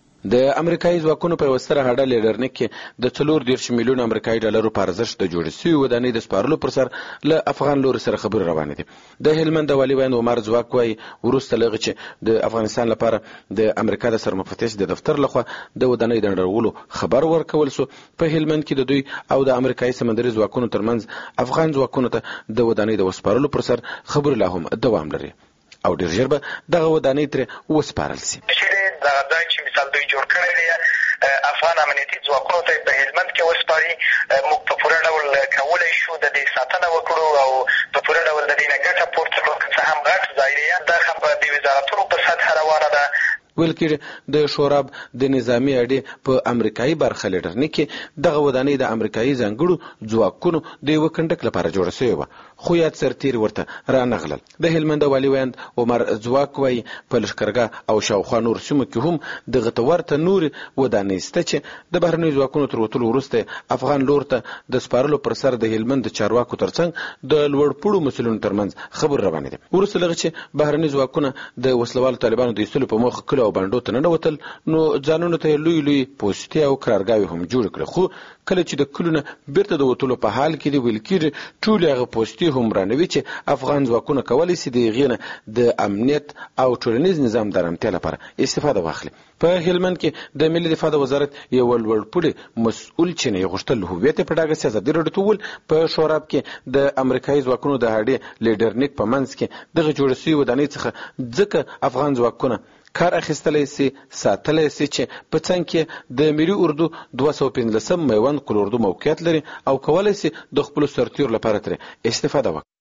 د امریکایي ځواکونو په یوه ستره هډه لیډرنیک کې د څلور دېرش میلیونه امریکایي ډالرو په ارزښت د جوړې شوې ودانۍ د سپارلو پر سر له افغان لوري سره خبرې روانې دي. د هلمند د والي ویاند عمر ځواک وایي وروسته له هغې چې د افغانستان لپاره د امریکا د سرمفتش د دفتر لخوا د ودانۍ د نړولو خبر ورکول سو، په هلمند کې د دوی او د امریکایي سمندري ځواکونو ترمنځ افغان ځواکونو ته د ودانۍ د وسپارلو پر سر خبرې لا هم دوام لري او ډېر ژر به دغه ودانۍ ترې وسپارل شي. دغه ځای چې مثال دوی جوړ کړی دی افغان امنیتي ځواکونو ته په هلمند کې وسپاري، موږ په پوره ډول کولی شو د دې ساتنه وکړو او په پوره ډول د دې نه ګټه پورته کړو. که څه هم غټ ځای دی، دا د وزارتونو په سطحه روانه ده. ویل کېږي د شوراب د نظامي اډې په امریکایي برخه لیډرنیک کې دغه ودانۍ د امریکایي ځانګړو ځواکونو د یوه کنډک لپاره جوړه شوې وه، خو یاد سرتېري ورته رانغلل. د هلمند والي ویاند عمر ځواک وایي په لښکرګاه او شاوخوا نور سیمو کې هم دغه ته ورته نورې ودانۍ شته چې د بهرنیو ځواکونو تر وتلو وروسته افغان لور ته د سپارلو پر سر د هلمند د چارواکو ترڅنګ د لوړپوړو مسؤلینو ترمنځ خبرې روانې دي. وروسته له هغې چې بهرني ځواکونه د وسلوالو طالبانو د ایستلو په موخه کلو او بانډو ته ننوتل نو ځانونو ته لوی لوی پوستې او قرارګاوې هم جوړ کړې، خو کله چې د کلونه بیرته د وتلو په حال کې دی ویل کېږي ټولې هغه پوستې هم رانوي چې افغان ځواکونه کولی شي د هغې نه د امنیت او ټولنیز نظام د ارامتیا لپاره استفاده واخلي. په هلمند کې د ملي دفاع د وزارت یو لوړپوړي مسؤل چې نه یې غوښتل هویت یې په ډاګه سي ازادي راډیو ته وویل په شوراب کې د امریکایي ځواکونو د هډې لیډرنیک په منځ کې دغه جوړه شوې ودانۍ څخه ځکه افغان ځواکونه کار اخیستلی سي ساتلی سي چې په څنګ کې د ملي اردو دوه سوه پنځلسم میوند قل اردو موقعیت لري او کولی سي د خپلو سرتیرو لپاره ترې استفاده وکړي.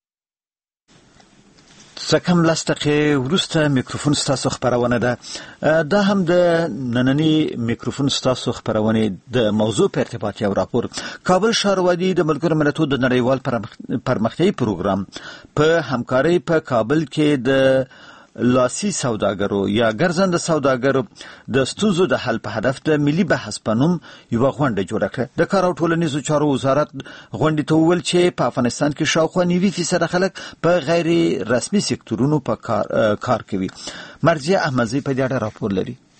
څه کم لس دقیقې وروسته میکروفون ستاسو خپرونه ده. دا هم د ننني میکروفون ستاسو خپرونې د موضوع په ارتباط یو راپور. کابل ښاروالي د ملګرو ملتونو د نړیوال پرمختیایي پروګرام په همکارۍ په کابل کې د لاسي سوداګرو یا ګرځنده سوداګرو د ستونزو د حل په هدف د ملي بحث په نوم یوه غونډه جوړه کړه. د کار او ټولنیزو چارو وزارت غونډې ته وویل چې په افغانستان کې شاوخوا نوي فیصده خلک په غیر رسمي سکتورونو په کار, کار کوي. مرضیه احمدزی په دې اړه راپور لري.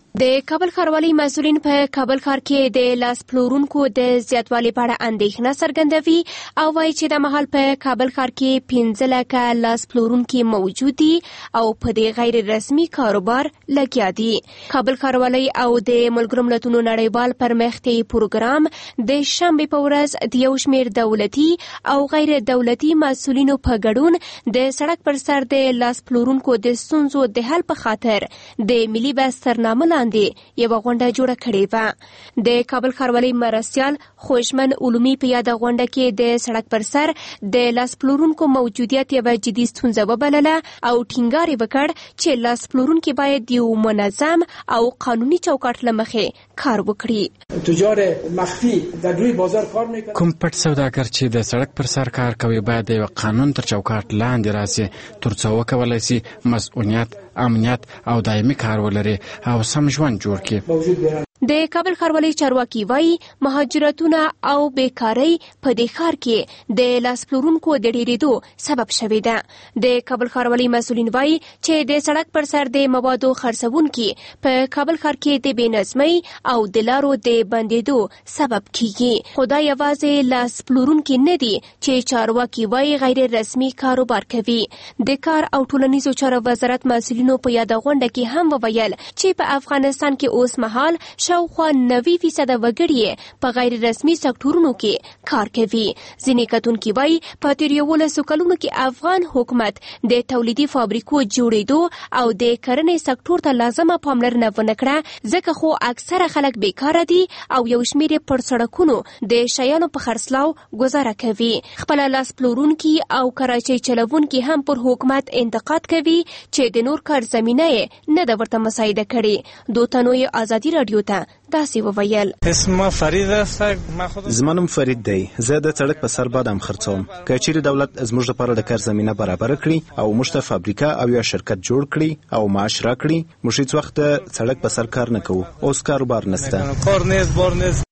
د کابل ښاروالۍ مسؤلین په کابل ښار کې د لاس پلورونکو د زیاتوالي په اړه اندېښنه څرګندوي او وایي چې د مهال په کابل ښار کې پنځه لکه لاس پلورونکي موجود دي او په دې غیر رسمي کاروبار لګیا دي. کابل ښاروالۍ او د ملګرو ملتونو نړیوال پرمختیایي پروګرام د شنبې په ورځ د یو شمېر دولتي او غیر دولتي مسؤلینو په ګډون د سړک پر سر د لاس پلورونکو د ستونزو د حل په خاطر د ملي بسترنامه لاندې یوه غونډه جوړه کړې وه. د کابل ښاروالۍ مرستیال خوشمن علومي په یاده غونډه کې د سړک پر سر د لاس پلورونکو موجودیت یوه جدي ستونزه وبلله او ټینګار یې وکړ چې لاس پلورونکي باید یو منظم او قانوني چوکاټ له مخې کار وکړي. تجار مخفي د دوی بازار کار میکنه. کوم پټ سوداګر چې د سړک پر سر کار کوي باید د قانون تر چوکاټ لاندې راسي ترڅو وکولای شي مسؤلیت، امنیت او دایمي کار ولري او سم ژوند جوړ کړي. د کابل ښاروالۍ چارواکي وایي مهاجرتونه او بیکارۍ په دې ښار کې د لاس پلورونکو د ډېرېدو سبب شوې ده. د کابل ښاروالۍ مسؤلین وایي چې د سړک پر سر د موادو خرڅوونکي په کابل ښار کې د بې نظمۍ او د لارو د بندېدو سبب کیږي. خو دا یوازې لاس پلورونکي نه دي چې چارواکي وایي غیر رسمي کاروبار کوي. د کار او ټولنیزو چارو وزارت مسؤلینو په یاده غونډه کې هم وویل چې په افغانستان کې اوس مهال شاوخوا نوي فیصده وګړي په غیر رسمي سکتورونو کې کار کوي. ځینې کتونکي وایي په تېر یولسو کلونو کې افغان حکومت د تولیدي فابریکو جوړېدو او د کرنې سکتور ته لازمه پاملرنه ونه کړه، ځکه خو اکثره خلک بیکاره دي او یو شمېر یې پر سړکونو د شیانو په خرڅلاو ګزاره کوي. خپله لاس پلورونکي او کراچۍ چلوونکي هم پر حکومت انتقاد کوي چې د نور کار زمینه یې نه ده ورته مساعده کړې. دو تنو یې ازادي راډیو ته داسې وویل. اسمه فرید است. زما نوم فرید دی. زه د سړک په سر بادام خرڅوم. که چیرې دولت زموږ لپاره د کار زمینه برابر کړي او موږ ته فابریکه او یا شرکت جوړ کړي او معاش راکړي، موږ هیڅ وخت سړک په سر کار نه کوو. اوس کاروبار نشته. کار نیست، بار نیست.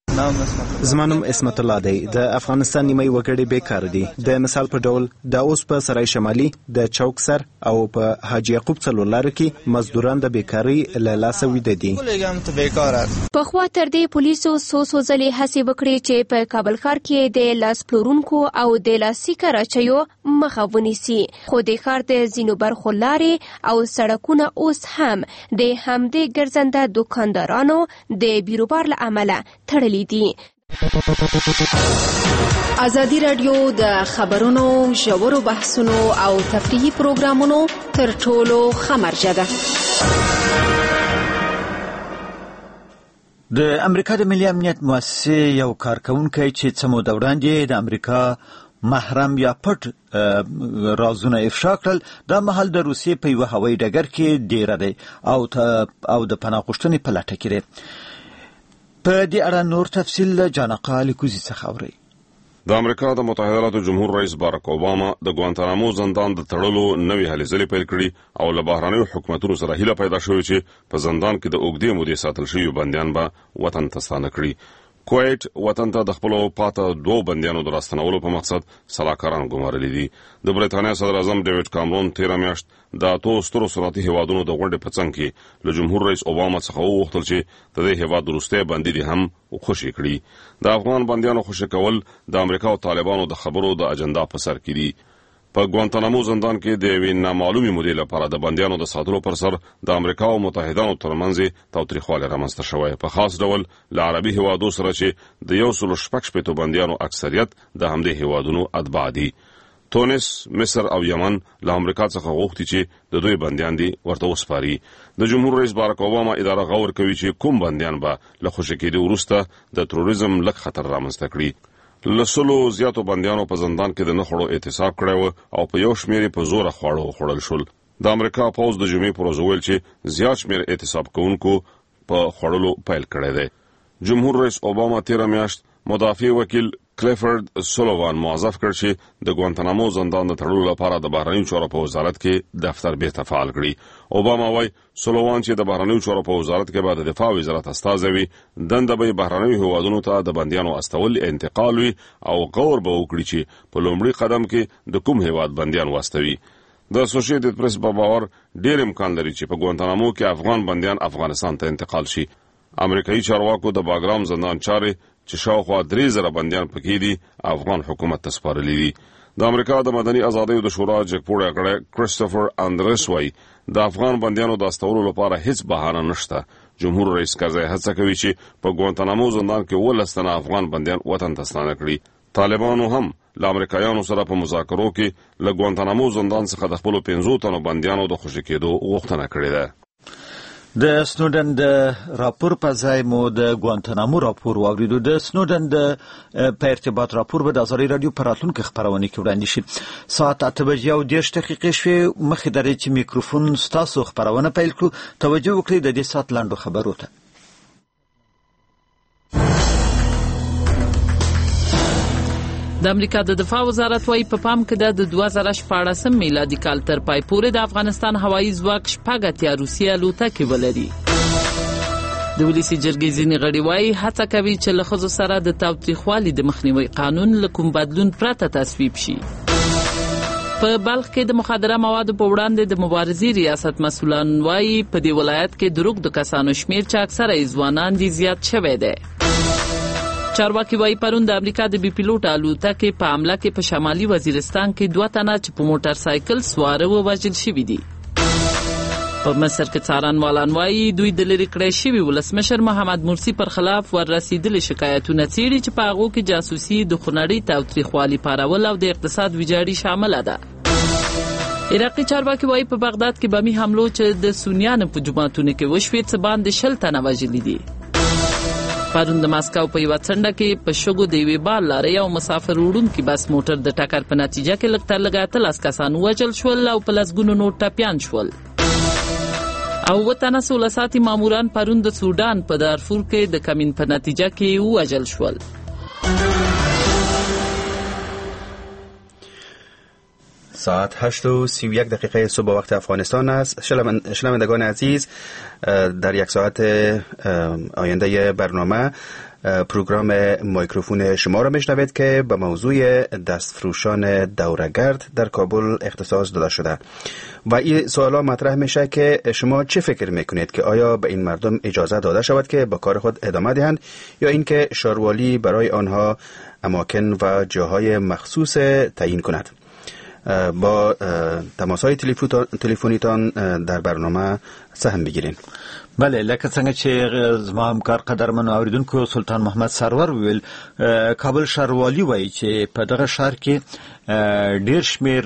زما نوم اسمت الله دی. د افغانستان نیمه وګړي بیکار دي. د مثال په ډول د اوس په سرای شمالي د چوک سر او په حاجی یعقوب څلور لارو کې مزدوران د بیکاری له لاسه ویده دي. په خوا تر دې پولیسو څو څو ځلې هڅې وکړې چې په کابل ښار کې د لاس پلورونکو او د لاسي کراچیو مخه ونیسي، خو د ښار د ځینو برخو لارې او سړکونه اوس هم د همدې ګرځنده دوکاندارانو د بیروبار له امله تړلي دي. ازادي راډیو د خبرونو ژورو بحثونو او تفریحي پروګرامونو تر ټولو ښه مرجع ده. د امریکا د ملي امنیت مؤسسې یو کارکونکی چې څه موده وړاندې د امریکا محرم یا پټ رازونه افشا کړل، دا مهال د روسیې په یوه هوایي ډګر کې ډیره دی او او د پناه غوښتنې په لټه کې دی. په دې اړه نور تفصیل جانقه لیکوزي څخه اورئ. د امریکا د متحده ایالاتو جمهور رئیس باراک اوباما د ګوانتانامو زندان د تړلو نوې هلې ځلې پیل کړي او له بهرنیو حکومتونو سره هیله پیدا شوې چې په زندان کې د اوږدې مودې ساتل شوي بندیان به وطن ته ستانه کړي. کویت وطن ته د خپلو پاته دوو بندیانو د راستنولو په مقصد سلاکاران ګمارلي دي. د برېټانیا صدر اعظم ډیوډ کامرون تیره میاشت د اتو سترو صنعتي هیوادونو د غونډې په څنګ کې له جمهور رئیس اوباما څخه وغوښتل چې د دې هیواد وروستی بندي دي هم خوشي کړي. د افغان بندیانو خوشي کول د امریکا او طالبانو د خبرو د اجنډا په سر کې دي. په ګوانتانامو زندان کې د یوې نامعلومې مودې لپاره د بندیانو د ساتلو پر سر د امریکا او متحدانو ترمنځ تاوتریخوالی رامنځته شوی، په خاص ډول له عربي هیوادو سره چې د یو سلو شپږ شپېتو بندیانو اکثریت د همدې هیوادونو اتباع دي. تونس، مصر او یمن له امریکا څخه غوښتي چې د دوی بندیان دي ورته وسپاري. د جمهور رئیس باراک اوباما اداره غور کوي چې کوم بندیان به له خوشي کېدو وروسته د تروریزم لږ خطر رامنځته کړي. لسلو زیاتو بندیانو په زندان کې د نه خوړو اعتصاب کړی و او په یو شمېر په زوره خواړه وخوړل شول. د امریکا پوځ د جمعې پر ورځ وویل چې زیات شمېر اعتصاب کوونکو په خوړلو پیل کړی دی. جمهور رئیس اوباما تیره میاشت مدافع وکیل کلیفورد سولوان موظف کړ چې د ګوانتانامو زندان د تړلو لپاره د بهرنیو چارو په وزارت کې دفتر بیرته فعال کړي. اوباما وایي سولوان چې د بهرنیو چارو په وزارت کې به د دفاع وزارت استازی وي، دنده به بهرنیو هیوادونو ته د بندیانو استول انتقال وي او غور به وکړي چې په لومړي قدم کې د کوم هیواد بندیان واستوي. د اسوسییټډ پریس په باور ډیر امکان لري چې په ګوانتانامو کې افغان بنديان افغانستان ته انتقال شي. امریکایي چارواکو د باګرام زندان چارې چې شاوخوا درې زره بنديان پکې دي افغان حکومت ته سپارلي دي. د امریکا د مدني ازادۍ د شورا جګپوړی کړی کریسټوفر اندرس وایي د افغان بنديانو د استولو لپاره هیڅ بهانه نشته. جمهور رئیس کرزی هڅه کوي چې په ګوانتانامو زندان کې ولس تنه افغان بنديان وطن ته ستانه کړي. طالبانو هم له امریکایانو سره په مذاکرو کې له ګوانتانامو زندان څخه د خپلو پنځو تنو بنديانو د خوشي کېدو غوښتنه کړې ده. د سنودن د راپور په ځای مو د ګوانتانامو راپور واوریدو. د سنودن د په ارتباط راپور به د ازاري رادیو په راتلونکي خبرونه کې وړاندې شي. ساعت اته بجې او دېرش دقیقې شوې. مخکې درې چې میکروفون ستاسو خبرونه پیل کړو توجه وکړئ د دې ساعت لاندو خبرو ته. د امریکا د دفاع وزارت وايي په پام کې د دوه زره شپاړسم میلادي کال تر پای پورې د افغانستان هوایي ځواک شپږ اتیا روسي الوتکې ولري. د ولسي جرګې ځینې غړي وايي هڅه کوي چې له ښځو سره د تاوتریخوالي د مخنیوي قانون له کوم بدلون پرته تصویب شي. په بلخ کې د مخدره موادو په وړاندې د مبارزې ریاست مسؤلان وايي په دې ولایت کې د روږدو کسانو شمیر چې اکثره یې ځوانان دي زیات شوی دی. چارواکي وايي پرون د امریکا د بي پیلوټ الوتکې په حمله کې په شمالي وزیرستان کې دوه تنه چې په موټر سایکل سواره ووژل شوي دي. په مصر کې څارنوالان وايي دوی د لرې کړی شوي ولسمشر محمد مرسي پر خلاف وررسېدلي شکایتونه څېړي چې په هغو کې جاسوسي، د خونړۍ تاوتریخوالي پارول او د اقتصاد ویجاړي شامله ده. عراقي چارواکي وايي په بغداد کې بمي حملو چې د سنیانو په جوماتونو کې وشوې څه باندې شل تنه وژلي دي. پرون د ماسکو په یوه څنډه کې په شګو د یوې بال لارۍ او مسافر وړونکي بس موټر د ټکر په نتیجه کې لږ تر لږه اتلس کسان ووژل شول او په لسګونو نور ټپیان شول. او اووه تنه سوله ساتي ماموران پرون د سودان په دارفور کې د کمین په نتیجه کې ووژل شول. ساعت هشت و سی و یک دقیقه صبح وقت افغانستان است. شنوندگان عزیز، در یک ساعت آینده برنامه پروگرام میکروفون شما را میشنوید که به موضوع دستفروشان دوره‌گرد در کابل اختصاص داده شده و این سوالا مطرح میشه که شما چه فکر میکنید که آیا به این مردم اجازه داده شود که به کار خود ادامه دهند یا اینکه شاروالی برای آنها اماکن و جاهای مخصوص تعیین کند؟ با تماس‌های تلفنیتان در برنامه سهم بگیرین. بله، لکه څنګه چې زما همکار قدرمن اوریدونکو سلطان محمد سرور ویل، کابل ښاروالي وایي چې په دغه ښار کې ډیر شمیر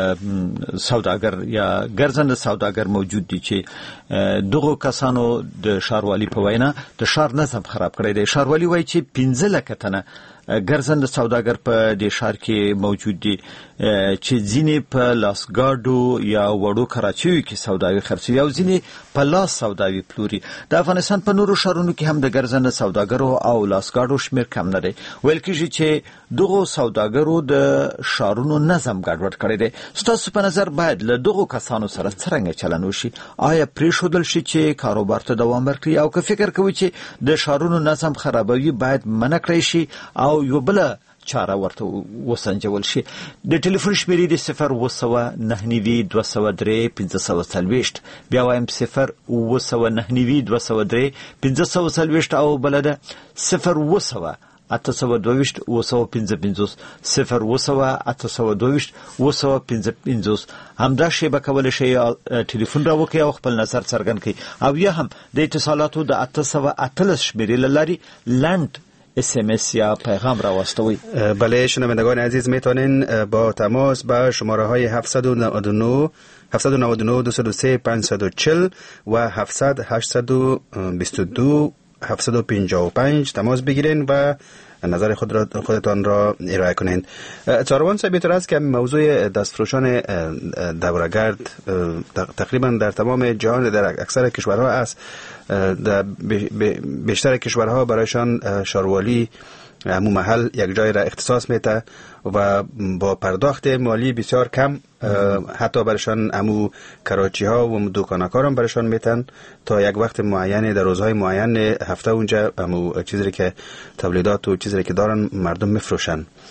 سوداګر یا ګرځنده سوداګر موجود دي چې دغه کسانو د ښاروالي په وینا د ښار نظم خراب کړی دی. ښاروالي وایي چې پنځه لکه تنه ګرځنده سوداګر په دې ښار کې موجود دي چې ځینې په لاسګاډو یا وړو کراچیو کې سوداوي خرڅوي او ځینې په لاس سوداوي پلوري. د افغانستان په نورو ښارونو کې هم د ګرځنده سوداګرو او لاسګاډو شمیر کم نه دی. ویل کېږي چې دغه سوداګرو د ښارونو نظم ګډوډ کړی دی. ستاسو په نظر باید له دغو کسانو سره څرنګه چلند وشي؟ آیا پرېښودل شي چې کاروبار ته دوام ورکړي؟ او که فکر کوي چې د ښارونو نظم خرابوي باید منع کړی شي او یو بله چاره ورته وسنجول شي؟ د ټلیفون شمیرې د صفر اووه سوه نهه نوي دوه سوه درې پنځه سوه څلوېښت، بیا وایم صفر اووه سوه نهه نوي دوه سوه درې پنځه سوه څلوېښت او بله ده صفر اووه سوه اته سوه دوه ویشت اووه سوه پنځه پنځوس، صفر اووه سوه اته سوه دوه ویشت اووه سوه پنځه پنځوس. همدا شیبه کولی شئ ټلیفون راوکړئ او خپل نظر څرګند کړئ، او یا هم د اتصالاتو د اته سوه اتلس شمیرې له لارې لنډ اس ام اس یا پیغام را واستوی. بله شنوندگان عزیز، میتونین با تماس با شماره های هفتصد و نود و نه هفتصد و نود و نه دویست و سه پانصد و چهل و هفتصد هشتصد و بیست و دو هفتصد و پنجاه و پنج تماس بگیرین و نظر خود را خودتان را ارائه کنین. چاروان صاحب، بی‌طرز است که موضوع دستفروشان دوره‌گرد تقریبا در تمام جهان در اکثر کشورها است. در بیشتر کشورها برایشان شاروالی همون محل یک جای را اختصاص میده و با پرداخت مالی بسیار کم حتی برشان همو کراچی ها و دکانکار هم برشان میتن تا یک وقت معین در روزهای معین هفته اونجا همو چیزی که تولیدات و چیزی که دارن مردم میفروشن.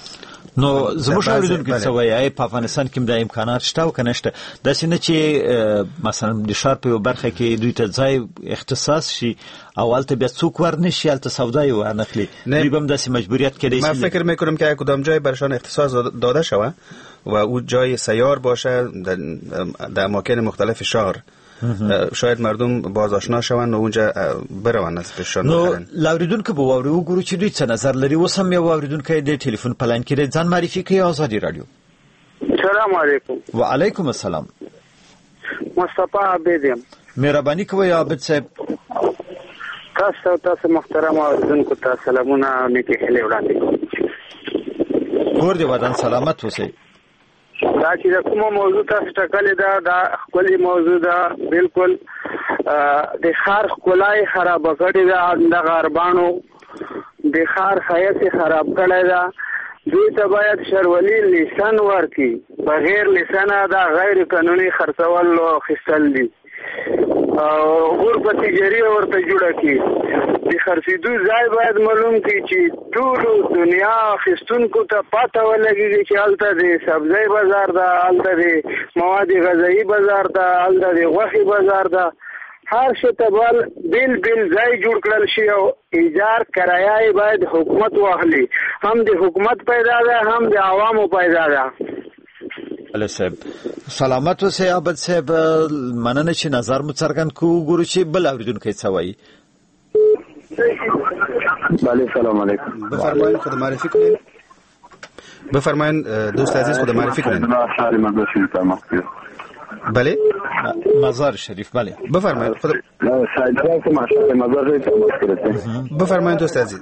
نو زموږ اوریدونکو څه وایي په افغانستان کې د امکانات شته او کنه شته د سینې چې مثلا د شهر په برخه کې دوی ته ځای اختصاص شي اول ته بیا څوک ورنشي البته سودای و نخلی دوی هم داسې مجبوریت کړي. من فکر میکنم که کدام جای برشان اختصاص داده شود و او جای سیار باشه در اماکن مختلف شهر شاید مردم باز آشنا شوند و اونجا بروند از پیششان بخرن. نو لاوریدونکو به واوري وګورو چې دوی څه نظر لري. اوس هم یو واوریدونکی د ټلیفون په لاین کې دی. ځان معرفي کوي. آزادي رادیو. السلام علیکم. وعلیکم السلام. مصطفی عابد یم. مهرباني کوئ عابد صاحب. تاسو تاسو محترم اوریدونکو ته سلامونه نیکی هیله وړاندې کوم. کور دې ودان سلامت اوسئ. دا چې کومه موضوع تاسو ټاکلې ده دا خپلې موضوع ده بالکل د ښار ښکلا یې خرابه کړې ده. دغه اربانو د ښار ښایست یې خراب کړی ده. دوی ته باید شرولي لیسن ورکړي. بغیر لیسنه دا غیر قانوني خرڅول او اخیستل دي. غرفه تجاري ورته جوړه کړي. د خرڅېدو ځای باید معلوم کړي چې ټولو دنیا اخیستونکو ته پته ولګېږي چې هلته د سبزۍ بازار ده، هلته د مواد غذایي بازار ده، هلته د غوښې بازار ده. هر شي ته بیل بیل ځای جوړ کړل شي او ایجار کرایه یې باید حکومت واخلي. هم د حکومت پیدا ده هم د عوامو پیدا ده. بله صاحب سلامت اوسئ. عابد صاحب مننه چې نظر مو څرګند کړو. ګورو چې بل اورېدونکی څه وایي. بله سلام علیکم. بفرمایید خود معرفی کنید. بفرمایید دوست عزیز خود معرفی کنید. بله مزار شریف. بله بفرمایید خود بفرمایید دوست عزیز.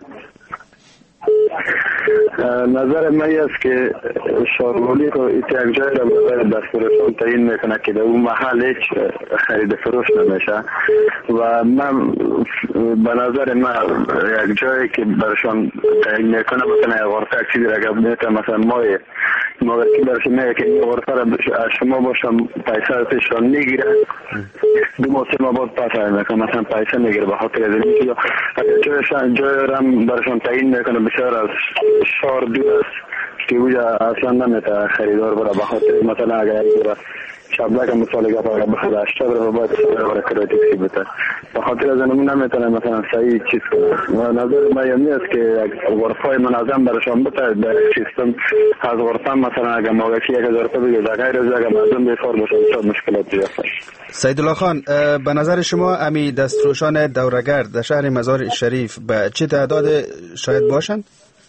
نظر من است که شاروالی رو یک جای را برای دستورشان تعیین میکنه که در اون محل هیچ خرید فروش نمیشه و من به نظر من یک جایی که برشان تعیین میکنه مثلا غرفه چیزی را گفته مثلا مایه موقعی برشان میگه که این غرفه را شما باشم پیسه را پیشان میگیره دو ماه سه ماه بعد پس میکنه مثلا پیسه میگیره به خاطر از اینکه جایشان جای را برشان تعیین میکنه بسیار از شهر دور است که اوجا اصلا نمیتونه خریدار برای بخاطر مثلا اگر یک شبلک مثال گفت بخواد اشتر رو باید برای کرای تکسی بده بخاطر از اینمون نمیتونه مثلا صحیح چیز کنه. و نظر میامی است که غرفای منظم برشان بده در سیستم از غرفه مثلا اگر موقعی یک هزار روپیه بگیر در غیر از اگر مردم بیکار باشه بسیار مشکلات زیاد است. سیدالله خان به نظر شما امی دستفروشان دورگرد در شهر مزار شریف به چه تعداد شاید باشند؟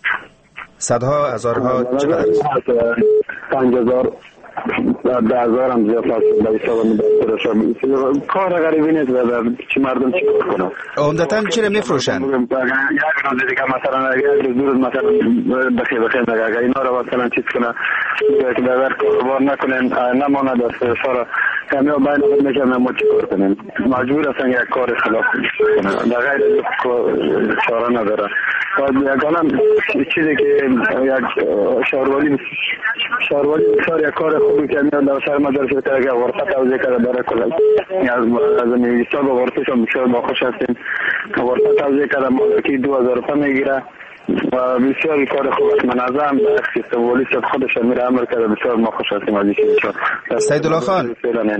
صدها هزارها چقدر؟ پنج هزار ده هزار هم زیاد هست به حساب میدارم. کار غریبی نیست و چی مردم چی کنه. عمدتاً چی رو میفروشن؟ یک روز دیگه مثلا یک روز دو روز مثلا بخیر بخیر نگه اگر اینا رو مثلا چیز کنه که ببر کاربار نکنن نماند از سارا کمیاب باید میشه ما چی کار کنن مجبور هستن یک کار خلاف کنن در غیر چاره نداره. یکانم چیزی که یک شهروالی شهروالی بسیار یک کار خوبی که میاد در شهر مزار شریف که غرفه توزیع کرده برای کل از نویسا به غرفهشان بسیار با خوش هستیم. غرفه توزیع کرده مالکی دو هزار روپیه میگیره و بسیار کار خوب است. منظم در سیستم والی شد خودشان میره عمل کرده بسیار ما خوش هستیم از این چیزشان. سیدالله خان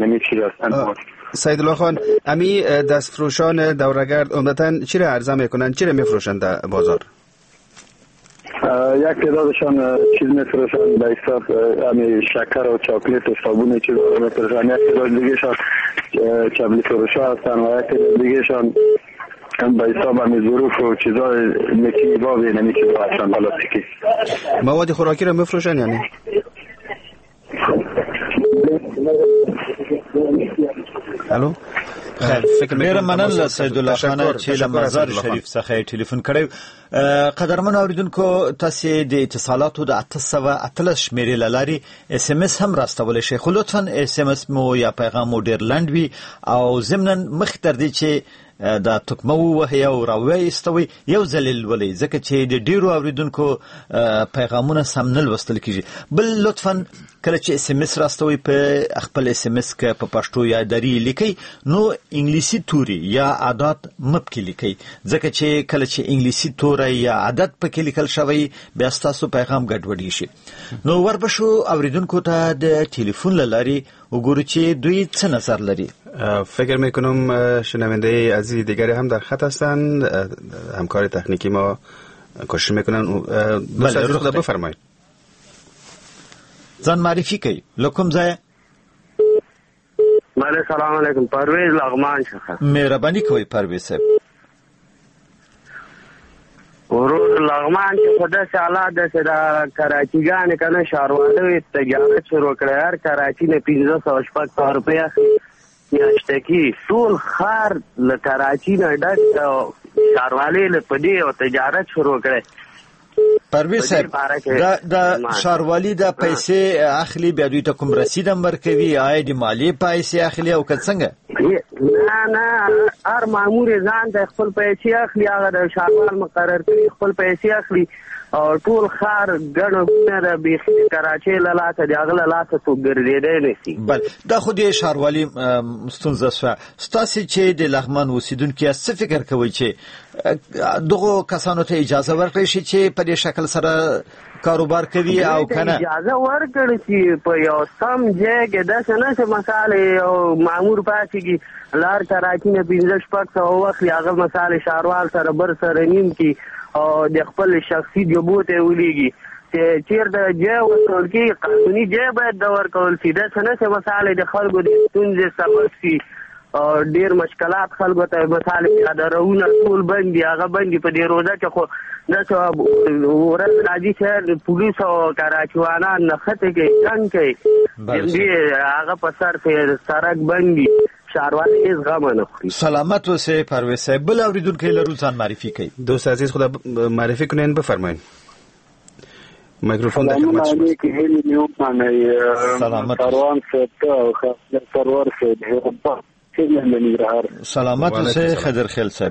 سیدالله خان امی دستفروشان دورگرد عمدتاً چی را عرضه میکنن چی را میفروشند در بازار؟ یک تعدادشان چیز میفروشن به حساب همین شکر و چاکلیت و صابون چیز میفروشن. یک تعداد دیگهشان چبلی فروشا هستن و یک تعداد دیگهشان به حساب همین ظروف و چیزای مکی بابی نمی چیزا هستن پلاستیکی. مواد خوراکی را میفروشن یعنی؟ الو ډیر مننه سیدالله خان چې له مزار شریف څخه ټلیفون کړی. قدرمن اوریدونکو تاسو د اتصالاتو د اته سوه اتلس شمیرې لاري اس ام اس هم راستول شي. خو لطفا اس ام اس مو یا پیغام مو ډیر لنډ وي او ضمن مخ تر دې چې دا تکمه ووهي او راوایستوي یو ځل ولولئ ځکه چې د ډیرو اوریدونکو پیغامونه سم نه لوستل کیږي. بل لطفا کله چې اس ام اس راستوي په خپل اس ام اس کې په پښتو یا دری لیکي نو انګلیسي توري یا عادت مپ کې لیکي ځکه چې کله چې انګلیسي توري یا عادت په کې لیکل شوی بیا تاسو پیغام ګډوډي شي. نو وربشو اوریدونکو ته د ټلیفون لاري وګورو چې دوی څه نظر لري. فکر میکنم شنونده عزیز دیگری هم در خط هستند. همکار تکنیکی ما کوشش میکنن. بله رو بفرمایید. زن معرفی کی لکم ځای. بله سلام علیکم. پرویز لغمان څخه. مهرباني کوئ پرویز صاحب. ورور لغمان چې خدا سالا د سره کراچیګان کنه شاروالو تجارت شروع کړه. هر کراچی نه پنځه سوه شپږ سوه روپیا میاشتکی ټول خار له کراچی نه ډک شاروالې له پدې او تجارت شروع کړه. پرویز صاحب دا د شاروالي د پیسې اخلي بیا دوی ته کوم رسید هم ورکوي آیا د مالی پیسې اخلي او که څنګه؟ نه نه هر مامور ځان ته خپل پیسې اخلي هغه د شاروال مقرر کړي خپل پیسې اخلي او ټول خار ګڼه ګونه د بیخي کراچۍ له لاسه د هغه له لاسه څوک ګرځېدی نه شي. بل دا خو د ښاروالي ستونزه شوه. ستاسې چې د لغمان اوسېدونکي یاست څه فکر کوئ چې دغو کسانو ته اجازه ورکړی شي چې په دې شکل سره کاروبار کوي او کنه اجازه ورکړي چې په یو سم ځای کې داسې نه چې مثال او مامور پاتېږي لار کراچي نه پنځه شپږ سوه واخلي هغه مثال شاروال سره بر سره نیم کي او د خپل شخصي جیبو ته ولېږي چې چېرته ځای ورکول کېږي قانوني ځای باید د ورکول شي. داسې نه چې مثال د خلکو د ستونزې سبب شي او ډېر مشکلات خلکو ته مثال ادارهونه ټول بند دي هغه بند دي په دې روزه کې خو داسې ورځ راځي چې پولیس او کراچوانان نښتې کوي جنګ کوي هغه په سر سړک بند دي شاروال هیڅ غم نه خوري. سلامت اوسئ پرویز صاحب. بل اوریدونکی لرو ځان معرفي کوي. دوست عزیز خدا معرفی کنین بفرمایید. میکروفون در خدمت شماست. سلامت سروان صاحب سرور صاحب سلامت اوسئ خضر خیل صاحب.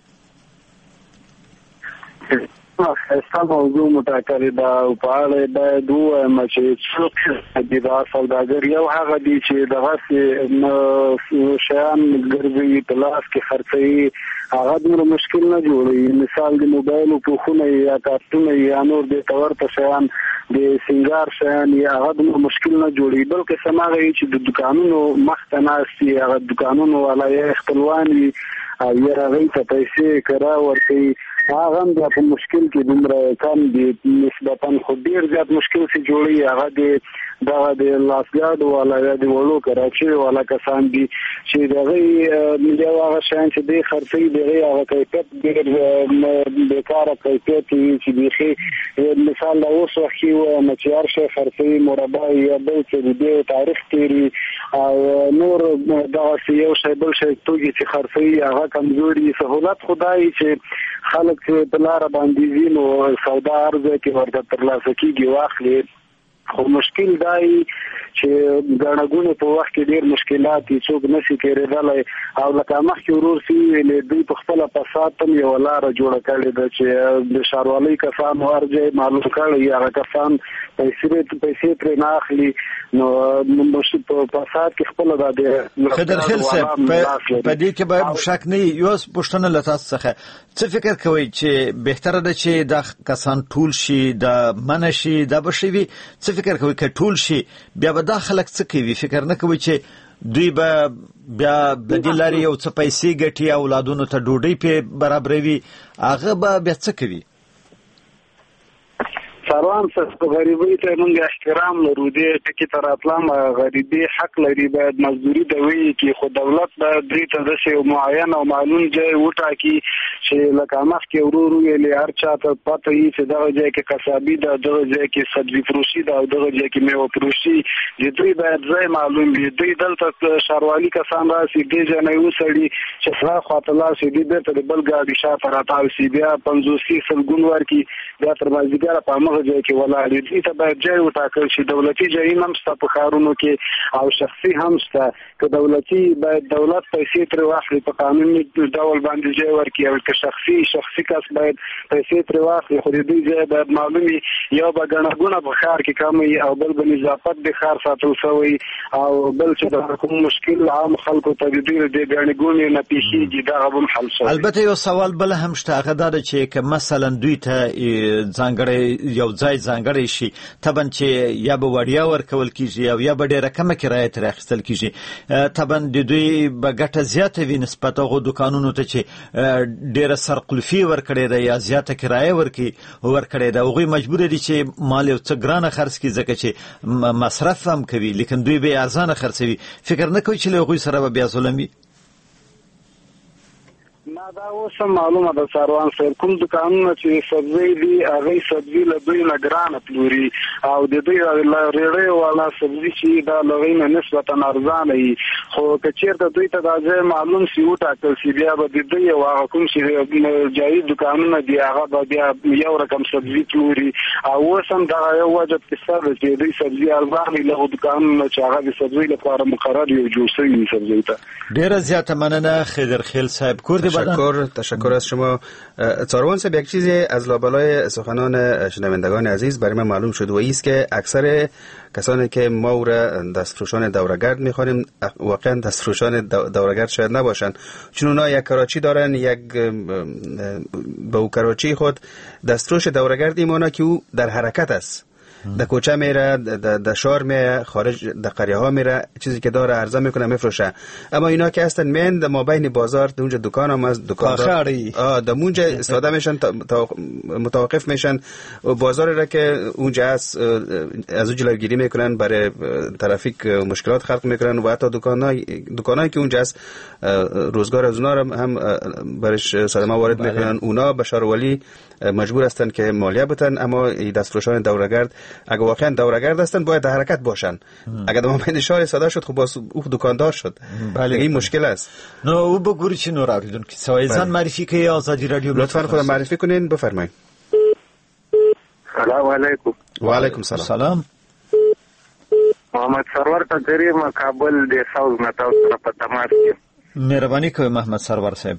خسته موضوع متکرر دا او په اړه باید ووایم چې څوک د دا سوداګر یو هغه دي چې دغسې شیان ګرځوي په لاس کې خرڅوي هغه دومره مشکل نه جوړوي. مثال د موبایلو پوښونه یا کارتونه یا نور دې ته ورته شیان د سینګار شیان یا هغه دومره مشکل نه جوړوي بلکې هماغه یې چې د دوکانونو مخته ناست وي هغه دوکانونو والا یې خپلوان وي او یا هغوی ته پیسې کرا ورکوي هغه هم بیا په مشکل کې دومره کم دي نسبتا خو ډېر زیات مشکل چې جوړوي هغه د دغه د لاسګاډو والا یا د وړو کراچۍ والا کسان دي چې د هغوی یو هغه شیان چې دی خرڅوي د هغوی هغه کیفیت ډېر بېکاره کیفیت وي چې بیخي مثال د اوس وخت کې ووایم چې هر شی خرڅوي مربا یا بل څه د دې تاریخ تېري او نور دغسې یو شی بل شی توکي چې خرڅوي هغه کمزوري سهولت خو دا وي چې خلک چې په لاره باندې ځي نو سودا هر ځای کې ورته ترلاسه کېږي واخلي خو مشکل دا وي چې ګڼه ګوڼې په وخت کې ډېر مشکلات دي څوک نشي تېرېدلی او لکه مخکې ورور سي ویلې دوی په خپله فساد هم یوه لاره جوړه کړې ده چې د ښاروالۍ کسانو هر ځای معلوم کړی هغه کسان پیسې پیسې ترې نه اخلي نو په فساد کې خپله دا د خضر خیل صاحب په دې کې باید شک نه وي. یوه پوښتنه له تاسو څخه څه فکر کوئ چې بهتره ده چې دا کسان ټول شي دا منع شي دا به ښه وي؟ څه فکر کوئ که ټول شي بیا به دا خلک څه کوي؟ فکر نه کوي چې دوی به بیا د دې لارې یو څه پیسې ګټي اولادونو ته ډوډۍ پې برابروي هغه به بیا څه کوي؟ سروان صاحب غریبۍ ته موږ احترام لرو دې ټکي ته راتلم غریبي حق لري باید مزدوري د وی کې خو دولت باید دوی ته داسې یو معین او معلوم ځای وټاکي چې لکه مخکې ورور ویلې هر چا ته پته وي چې دغه ځای کې قصابي ده دغه ځای کې سبزي فروشي ده او دغه ځای کې میوه فروشي د دوی باید ځای معلوم وي. دوی دلته ښاروالي کسان راسي دې ځای نه وسړي چې فرا خواته لاړ شي دوی بېرته د بل ګاډي شاته راتاو شي بیا پنځوسي سلګون ورکړي بیا تر مازدیګره په همغه ځای کې ولاړ دي ته باید ځای وټاکل شي دولتي ځای هم شته په ښارونو کې او شخصي هم شته که دولتي باید دولت پیسې ترې واخلي په قانوني ډول باندې ځای ورکړي او که شخصي شخصي کس باید پیسې ترې واخلي خو د دوی ځای باید معلوم وي یو به ګڼه ګوڼه په ښار کې کم وي او بل به نظافت د ښار ساتل شوی او بل چې د کوم مشکل عام خلکو ته د دوی د ګڼې ګوڼې نه پیښیږي دغه به هم حل شوی. البته یو سوال بل هم شته هغه دا ده چې که مثلا دوی ته ځانګړی یو ځای ځانګړی شي طبعا چې یا به وړیا ورکول کیږي او یا به ډېره کمه کرایه ترې اخیستل کیږي طبعا د دوی به ګټه زیاته وي نسبت هغو دوکانونو ته چې ډېره سرقلفي ورکړې ده یا زیاته کرایه ورکړې ده هغوی مجبور دي چې مال یو څه ګرانه خرڅ کړي ځکه چې مصرف هم کوي لیکن دوی به ارزانه خرڅوي فکر نه کوي چې له هغوی سره به بیا ظلم وي. نه دا اوس معلومه ده ساروان صاحب کوم دوکانونه چې سبزی دي هغه سبزی له دوی نه ګرانه پلوري او د دوی ریړۍ والا سبزی چې دا له هغې نه نسبتا ارزانه وي خو که چېرته دوی ته دا ځای معلوم شي وټاکل شي بیا به د دوی او هغه کوم چې جایز دوکانونه دي هغه به بیا یو رقم سبزی پلوري او اوس هم دغه یو وجه قصه ده چې دوی سبزي ارزانه وي له هغو دوکانونه چې هغه د سبزی لپاره مقرر یو جوړ شوي وي سبزیو ته. ډېره زیاته مننه خضرخیل صاحب کور دې تشکر تشکر از شما. ساروان صاحب یک چیزی از لابلای سخنان شنوندگان عزیز برای من معلوم شد و ایست که اکثر کسانی که ما او را دستفروشان دورگرد می‌خوانیم واقعا دستفروشان دورگرد شاید نباشند چون اونا یک کراچی دارن یک به او کراچی خود دستفروش دورگرد ایمانا که او در حرکت است در کوچه میره در شهر میره خارج در قریه ها میره چیزی که داره عرضه میکنه میفروشه اما اینا که هستن من در مابین بازار در اونجا دکان هم از دکاندار آه در اونجا استفاده میشن متوقف میشن بازار را که اونجا هست از اون جلوگیری میکنن برای ترافیک مشکلات خلق میکنن و حتی دکانای دکانایی که اونجا هست روزگار از اونا هم برش صدمه وارد میکنن اونا به شارولی مجبور هستن که مالیه بتن اما دستفروشان دورگرد اگه واقعا دورگرد هستن باید در حرکت باشن اگه در مابین شهر ساده شد خب باز او دکاندار شد بله این مشکل است. نو او بگوری چی نور آوریدون که سوایزان معرفی که آزادی رادیو لطفا خود معرفی کنین بفرمایید. سلام علیکم. و علیکم سلام. سلام. محمد سرور تقدیر ما کابل د ساوز نتاو سره په تماس کې. مهرباني کوي محمد سرور صاحب.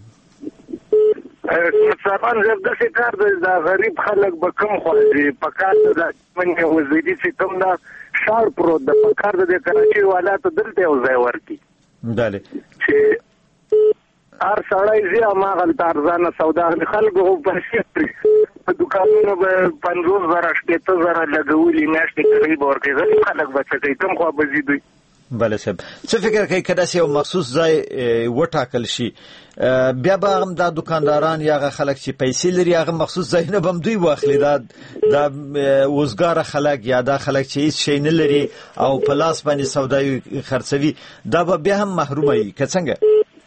سبان زب داسې کار دی دا غریب خلک به کم خوړي په کار د منې وزیدي چې کوم دا ښار پروت ده په کار د کراچي والا ته دلته یو ځای ورکړي بله چې هر سړی ځي هماغلته ارزانه سودا اخلي خلکو خو پیسې پرې په دوکانونو به پنځوس زره شپېته زره لګولي میاشتې کرایي به ورکوي غریب خلک به څه کوي کوم خوا به ځي دوی. بله صاحب څه فکر کوي که داسې یو مخصوص ځای وټاکل شي بیا به هم دا دوکانداران یا هغه خلک چې پیسې لري هغه مخصوص ځایونه به هم دوی واخلي دا دا وزګاره خلک یا دا خلک چې هیڅ شی نه لري او په لاس باندې سوداوي خرڅوي دا به بیا هم محرومه وي که څنګه؟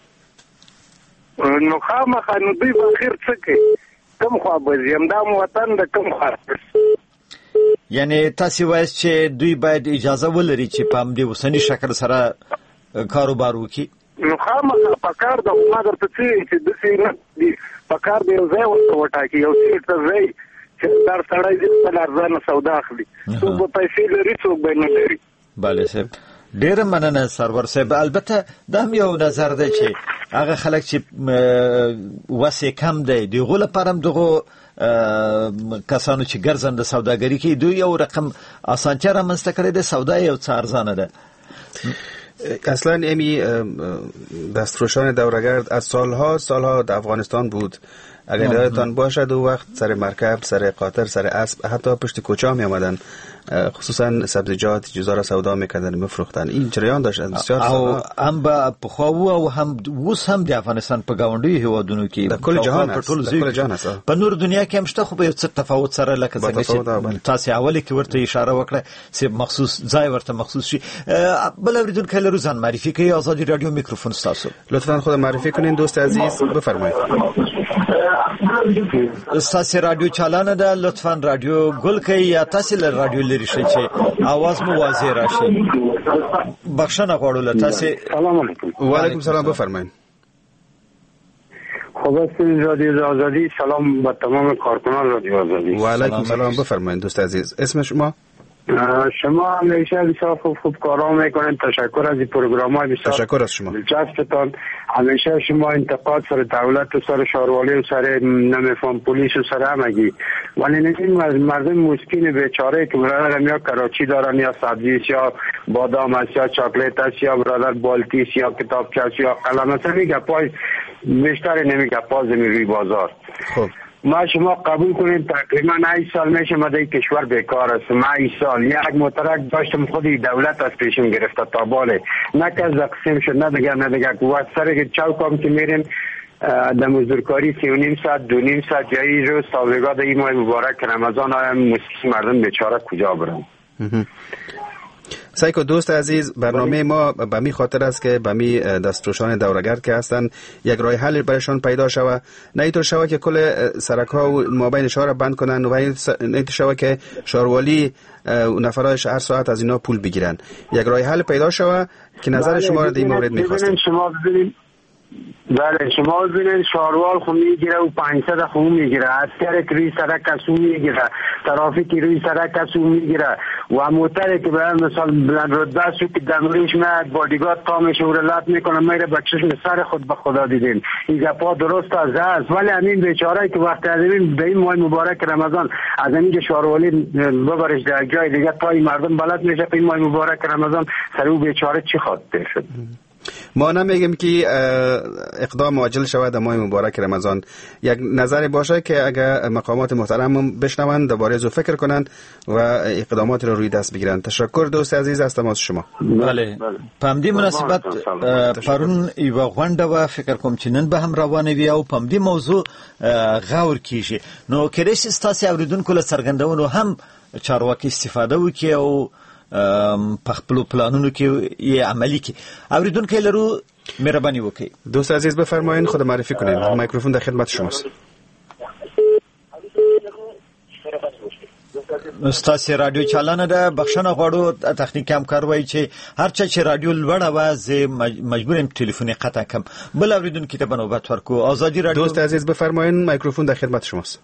نو خامخا نو دوی به اخر څه کوي کوم خوا به ځي همدا مو وطن د کوم خوا یعنی تاسو وایئ چې دوی باید اجازه ولري چې په همدې اوسني شکل سره کاروبار وکړي. نو خامخا په کار د ما درته څه چې داسې نه دي په کار د یو ځای ورته وټاکي یو سیټ ته ځای چې دا سړی دې خپل ارزانه سودا اخلي څوک به پیسې لري څوک به نه لري. بله صاحب ډېره مننه سرور صاحب. البته دا هم یو نظر دی چې هغه خلک چې وس یې کم دی د هغو لپاره هم دغو کسانو چې ګرځن د سوداګري کوي دوی یو رقم اسانتیا رامنځته کړې ده سودا یو څه ارزانه ده. اصلا امی دستفروشان دورگرد از سالها سالها در افغانستان بود اگر یادتان باشد او وقت سر مرکب سر قاطر سر اسب حتی پشت کوچه می آمدن خصوصا سبزیجات چیزا را سودا میکردن میفروختن این جریان داشت بسیار او هم به پخواو او هم اوس هم د افغانستان په گاونډي هیوادونو کې د کل جهان است د کل جهان است په نور دنیا کې هم شته خو به څه تفاوت سره لکه څنګه چې تاسو اول کې ورته اشاره وکړه چې مخصوص ځای ورته مخصوص شي. بل اوریدونکو له روزان معرفي کوي آزادی رادیو میکروفون تاسو لطفا خود معرفی کنین دوست عزیز بفرمایید. تاسو رادیو چالانه ده لطفا رادیو گل کوي یا تاسو له رادیو لري شي چې आवाज مو واضح راشي. بخښنه غواړو له تاسو. سلام علیکم. و علیکم سلام بفرمایید. خو خب از رادیو آزادی سلام به تمام کارکنان رادیو آزادی. و علیکم سلام. بفرمایید دوست عزیز، اسم شما؟ شما همیشه بسیار خوب خوب کارا میکنید. تشکر از این پروگرام های بسیار تشکر از شما. دلچسبتان. همیشه شما انتقاد سر دولت و سر شهرولی و سر نمیفهم پلیس و سر همگی، ولی این مردم مسکین بیچاره که برادر یا کراچی دارن یا سبزی است یا بادام است یا چاکلیت است یا برادر بالتی است یا کتابچه است یا قلم است، میگه پای بیشتر نمیگه پاز روی بازار. خب ما شما قبول کنید تقریبا هشت سال میشه ما در کشور بیکار است. ما هشت سال یک مترک داشتم خودی دولت از پیشم گرفته تا باله نه که از قسم شد نه دیگر نه دیگر و سر که چوکام که میریم در مزدورکاری سی و نیم ساعت دو نیم ساعت جایی روز سابقا در این ماه مبارک رمضان آیم مسکین مردم بیچاره کجا برم. سایکو دوست عزیز، برنامه ما به می خاطر است که به می دستفروشان دورگرد که هستند یک راه حل برایشان پیدا شود، نه اینطور شود که کل سرک ها و مابین شهر را بند کنند و نه اینطور شود که شهروالی نفرایش هر ساعت از اینا پول بگیرن. یک راه حل پیدا شود که نظر شما را در این مورد می‌خواستیم. شما ببینید بله شما ببینید شهروال خو میگیره و پانصد خو میگیره، عسکر که روی سرک کسو میگیره، ترافیکی روی سرک کسو میگیره و موتره که به مثال بلند رتبه سو که دمریش میاد بادیگارد تامش ورلات میکنه میره بچهش سر خود به خدا دیدین. این گپا درست از هست، ولی همین بیچاره که وقتی از این به این ماه مبارک رمضان از این که شهرولی ببرش در جای دیگه پای مردم بلد میشه این ماه مبارک رمضان سر او بیچاره چی خاطر شد. ما نمیگیم که اقدام عاجل شود در ماه مبارک رمضان، یک نظر باشه که اگر مقامات محترم بشنوند درباره زو فکر کنند و اقدامات رو روی دست بگیرند. تشکر دوست عزیز از تماس شما. بله پمدی مناسبت پرون یو غونډه و فکر کوم چې نن به هم روانه وي او پمدی موضوع غور کیږي، نو کله چې تاسو اوریدونکو له څرګندونو هم چارواکي استفاده وکړي او په خپل پلانونو کې یې عملي کړي. اوریدونکو لرو مهرباني وکړئ. دوست عزیز بفرمایید خود معرفی کنید. میکروفون در خدمت شماست. ستاسو رادیو چالانه ده، بخښنه غواړو تخنیکی همکار وایي چې هر چا چې رادیو لوړ اواز مجبورم تلیفون قطع کم. بل اوریدونکو ته نوبت ورکو. آزادی رادیو. دوست عزیز بفرمایید میکروفون در خدمت شماست.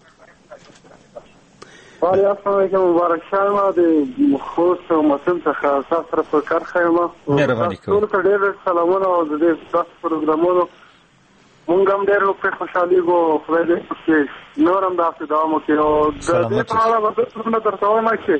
وعلی السلام علیکم مبارک شما د خوست او مسلم څخه تاسو سره په کار خیمه. مهرباني کوم. ټول ته ډېر سلامونه او د دې تاسو پروګرامونو مونږ هم ډېر په خوشحالي وو خو دې چې نور هم تاسو دوام وکړو او د دې په اړه به څه درته وایم چې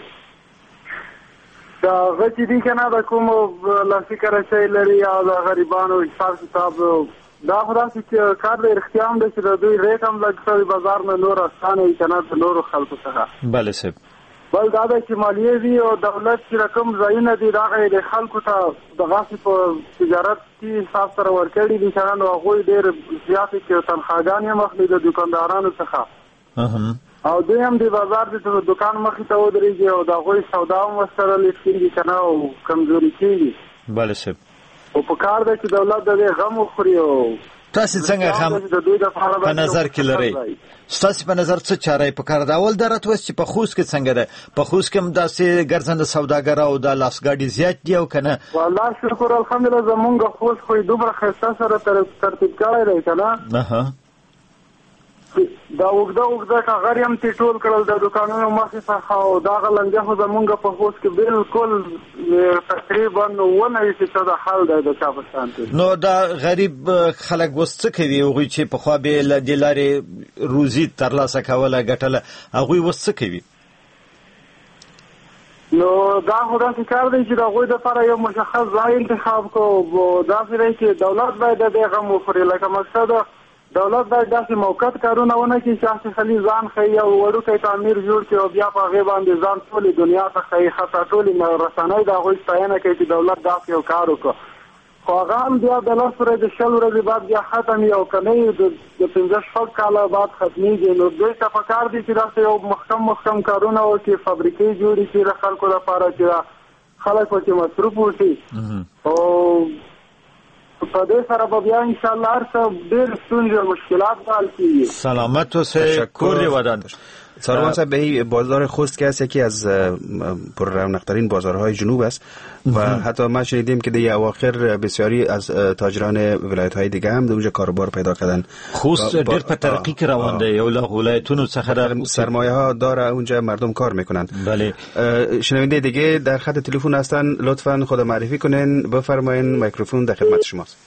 دا غچې دي کنه د کوم لاسي کرچې لري او د غریبانو حساب کتاب دا خدای چې کار د اختیام د چې د دوی ریټ هم لګوي بازار نه نور اسانه یې کنه د نور خلکو څخه. بله صاحب. بل دا د چې مالیې وی او دولت چې رقم ځایونه دي دا غیر خلکو ته د غاصب په تجارت کې حساب سره ورکړي دي چې نو هغه ډېر زیاتې کې تنخواګانې مخلي د دکاندارانو څخه. او دوی هم د بازار د دکان مخې ته ودرېږي او د هغوی سودا هم ورسره لیکېږي که نه او کمزوري کېږي. بله صاحب. او په کار ده چې دولت د دې غم وخوري. او تاسو څنګه هم په نظر کې لرئ؟ ستاسو په نظر څه چاره په کار ده؟ اول درته وس چې په خوست کې څنګه ده؟ په خوست کې هم داسې ګرځنده سوداګر او د لاسګاډي زیات دي او که نه؟ والله شکر الحمدلله زمونږ خوست خو یې دومره ښایسته سره ترتیب کړی دی که نه. دا اوږده اوږده کاغر هم ترې ټول کړل د دکانونو مخې څخه او دغه لنګه خو زمونږ په خوست کې بالکل تقریبا ونه فیصده د حل دی د چا په شان کې. نو دا غریب خلک اوس څه کوي؟ هغوی چې پخوا به له دې لارې روزي ترلاسه کوله ګټله هغوی اوس څه کوي؟ نو دا خو داسې کار دی چې د هغوی دپاره یو مشخص ځای انتخاب کړو. داسې دی چې دولت باید د دې غم وخوري. لکه مقصد دولت باید داسې موقت کارونه ونه کړي چې هسې خالي ځان ښیي او وړوکی تعمیر جوړ کړي او بیا په هغې باندې ځان ټولې دنیا ته ښیي. حتی ټولې رسنۍ د هغوی ستاینه کوي چې دولت داسې یو کار وکړو. خو هغه هم بیا د لس ورځې شل ورځې بعد بیا ختم وي او که نه وي د پنځه شپږ کاله بعد ختمېږي. نو دوی ته پکار دي چې داسې یو محکم محکم کارونه وکړي، فابریکې جوړې کړي د خلکو لپاره چې خلک پکې مصروف وشي. او په دې سره به بیا انشاءالله هر څه ډېر ستونزې او مشکلات به حل کېږي. سلامت اوسئ، کور دې ودان. ساروان صاحب به بازار خوست که است یکی از پر رونق‌ترین بازارهای جنوب است و حتی ما شنیدیم که در اواخر بسیاری از تاجران ولایت‌های دیگه هم در اونجا کاروبار پیدا کردن. خوست ډېر په ترقی کې روان دی، یو له ولایتونو څخه سرمایه‌ها داره اونجا مردم کار میکنن. بله. شنونده دیگه در خط تلفن هستن، لطفاً خود معرفی کنین، بفرمایین، میکروفون در خدمت شماست.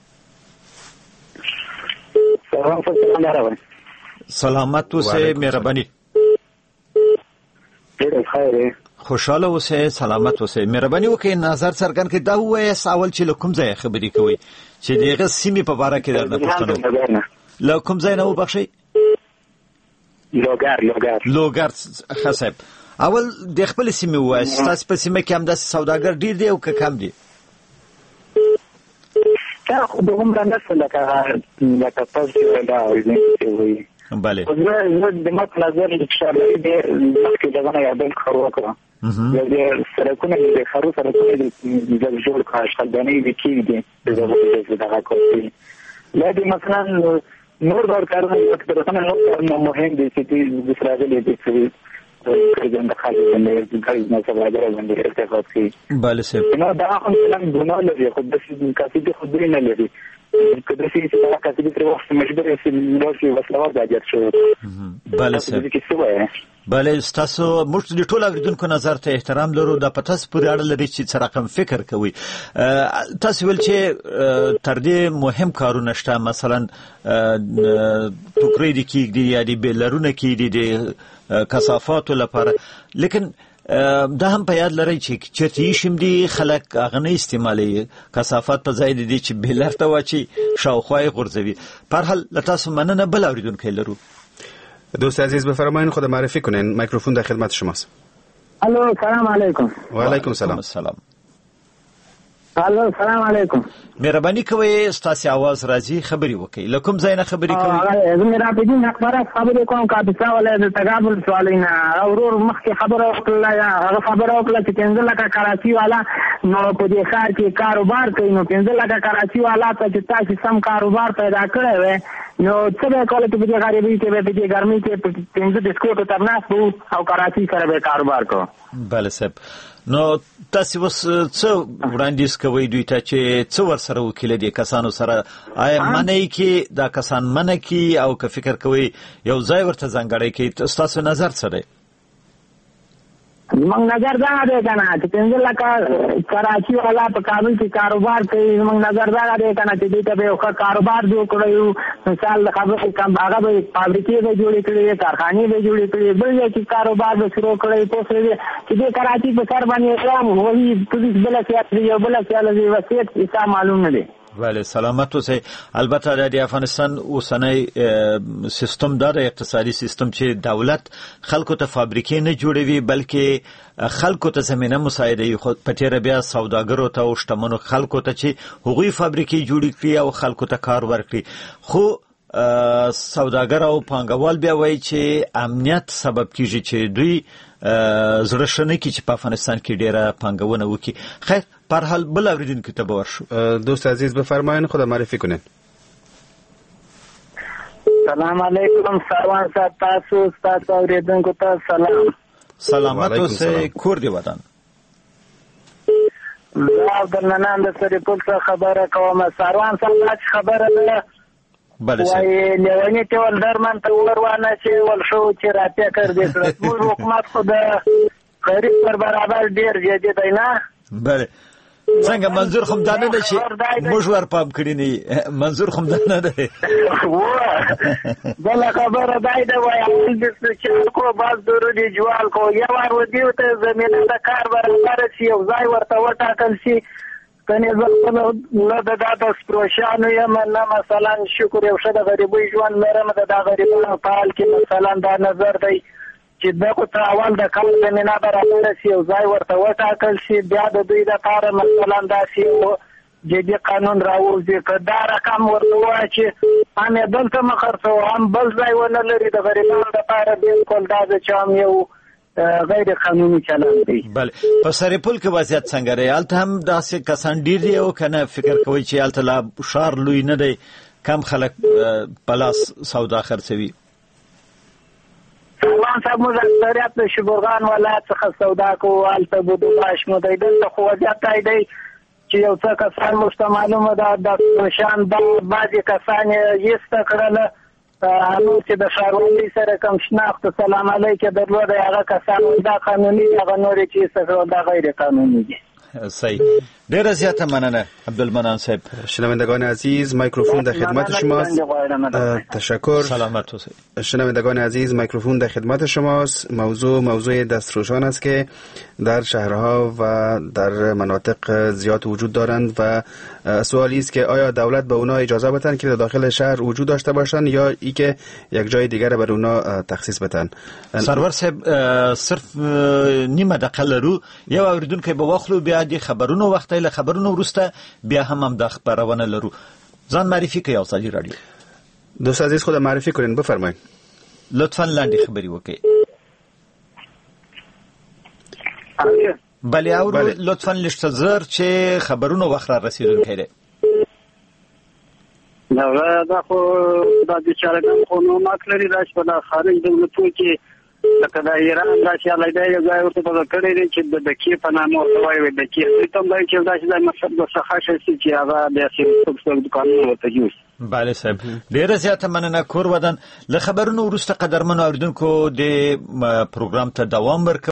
سلامت اوسه، مهرباني. ډېر خیر. خوشاله اوسه، سلامت اوسه. مهرباني وکړئ نظر څرګند کړئ دا وایي سوال چې کوم ځای خبرې کوي چې دغه سیمې په اړه کې درنه پوښتنه. له کوم ځای نه وبخښئ؟ لوګر لوګر لوګر حساب. اول د خپل سیمې وایي تاسو په سیمه کې هم د سوداګر ډیر دی او کم دی؟ دا خو به هم راځي لکه لکه تاسو دا وایي. بله. زه د مت نظر د شارلې د مخکې دغه یو بل کار وکړم. د سرکونه د خرو سرکونه د جوړ کاش خدانې د کی دي دغه دغه کوي. لکه مثلا نور بار کارونه اکثر څنګه مهم دي چې د اسرائیل د څه کړي د خالي باندې د کاري نه سبا باندې ارتباط کوي. بله سه. نو دا هم څنګه ګناه لري خو د څه کافي د خبرې نه لري. کله چې دا کافي د وخت مجبور یې نو چې وسلوات راځي شو. بله سه. بله تاسو موږ د ټولو اوریدونکو نظر ته احترام لرو، د پتاس پورې اړه لري چې څه رقم فکر کوي. تاسو ول چې تر دې مهم کارونه شته، مثلا ټوکرې دي کېږي یا د بیلرونه کېږي د کثافاتو لپاره، لیکن دا هم په یاد لرئ چې چېرته شم دي خلک هغه نه استعمالوي، کثافات په ځای دي چې بیلر ته واچي شاوخوا یې غورځوي. په هر حال له تاسو مننه، بل اوریدونکی لرو. دوست عزیز بفرمایید خود معرفی کنین، میکروفون در خدمت شماست. الو سلام علیکم. و علیکم سلام. سلام. الو سلام علیکم. مهرباني کوئ ستاسو आवाज راځي، خبري وکړئ. لکم زینه خبري کوي. هغه زميرا په دې خبره خبرې کوم کاپیسا ولې د تقابل سوالینه اورور مخکې خبره وکړه یا هغه خبره وکړه چې پنځه لکه کراچي والا نو په دې ښار کې کاروبار کوي، نو پنځه لکه کراچي والا ته چې تاسو سم کاروبار پیدا کړی وي نو څه به کول چې په دې غریبۍ کې به په دې ګرمۍ کې پنځه بسکوټ تر ناس او کراچي سره به کاروبار کو. بله صاحب. نو تاسو وس څه وړاندیز کوي دوی ته چې څه ورسره وکیل دي کسانو سره؟ آیا منئ کې دا کسان منئ کې او که فکر کوي یو ځای ورته ځانګړی کې؟ تاسو نظر څه دی؟ موږ نظر دا دی کنه چې پنځه لکه کراچي والا په کابل کې کاروبار کوي، موږ نظر دا دی کنه چې دې ته به یو کاروبار جوړ کړو. مثال د خبرې کم هغه به فابریکې به جوړې کړي، کارخانې به جوړې کړي، بل یو چې کاروبار به شروع کړي. په څه چې دې کراچي په سر باندې اقدام وایي پولیس بل څه یو بل څه لږه وصیت حساب معلوم نه دی. بله سلامت اوسئ. البته د افغانستان اوسنی سیستم دا د اقتصادي سیستم چې دولت خلکو ته فابریکې نه جوړوي بلکې خلکو ته زمينه مساعده خو په تیر بیا سوداګرو ته او شتمنو خلکو ته چې هغوی فابریکې جوړ کړي او خلکو ته کار ورکړي. خو سوداګر او پانګوال بیا وایي چې امنیت سبب کیږي چې دوی زړه شنه کی چې په افغانستان کې ډیره پانګونه وکړي. خیر پر حال بل اوریدونکو ته باور شو. دوست عزیز بفرمایید خود معرفی کنین. سلام علیکم سروان صاحب، تاسو تاسو اوریدونکو ته سلام. سلامت اوسئ، کور دی ودان. زه د ننان د سریپول څخه خبره کوم. سروان صاحب خبره ده بله وای لیونی ته ول درمن ته وروانه چې ول شو چې راته کړ دې کړ. موږ حکومت خو د غریب پر برابر ډیر جدي دی نه. بله څنګه منظور خو دا نه شي موږ ور پام کړی نه، منظور خو دا نه دی. بل خبره دای دا وای د چې کو باز ضروري جوال کو یا ور ودیو ته زمينه د کار برابر شي او ځای ورته وټاکل شي. کني زه نه د داتا سپروشانو یم نه مثلا شکر یو شته غریبي ژوند مېرم د دا غریبانو پال کې مثلا دا نظر دی چې دغه تعاون د کار زمينه برابر شي او ځای ورته وټاکل شي. بیا د دوی د کار مثلا دا شي جدي قانون راوځي کدا رقم ورته چې هم دلته مخرڅو هم بل ځای ونه لري د غریبانو لپاره بالکل دا چې یو غیر قانوني چلند دی. بله په سریپول کې وضعیت څنګه دی؟ هلته هم داسې کسان ډیر دي او کنه فکر کوي چې هلته لا ښار لوی نه دی، کم خلک په لاس سودا خرڅوي؟ سلمان صاحب موږ اکثریت د شبرغان ولایت څخه سودا کوو، هلته بودو باش مو دی. دلته خو وضعیت دی دی چې یو څه کسان موږ ته معلومه ده د شان دا بعضې کسان یې ایسته کړله، نور چې د ښاروالۍ سره کوم شناخت سلام علیکې درلوده هغه کسان دا قانوني دي، هغه نور یې چې ایسته کړل دا غیر قانوني دي. صحیح، ډیره زیاته مننه عبدالمنان صاحب. شنوندگان عزیز میکروفون در خدمت شماست. تشکر. سلامت باشید. شنوندگان عزیز میکروفون در خدمت شماست. موضوع موضوع دستفروشان است که در شهرها و در مناطق زیاد وجود دارند و سوالی است که آیا دولت به اونا اجازه بدن که در داخل شهر وجود داشته باشند یا ای که یک جای دیگر بر اونا تخصیص بدن. سرور صاحب صرف نیمه دقیقه لرو یو اوریدونکو به واخلو بیا د خبرونو وخت له خبرونو وروسته بیا هم هم د خبرونه لرو. ځان معرفي کوي اوسالي رادیو. دوست عزیز خود معرفی کنین، بفرمایید. لطفاً لاندې خبري وکړئ. بله او لطفاً لشته زر چې خبرونو وخت را رسیدونکی دی. دا دا خو د بیچارهګان قانونات لري دا چې په خارج دولتو کې لکه د ایران دا چې علیده یو ځای ورته په کړی دی چې د دکې په نامه ورته وایي دکې ته هم چې دا چې د مقصد د څخه شي چې هغه د سیاست دکانونو ورته یوز. بله صاحب ډیره زیاته مننه کور ودان. له خبرونو وروسته قدرمنو اوریدونکو د پروګرام ته دوام ورکوي.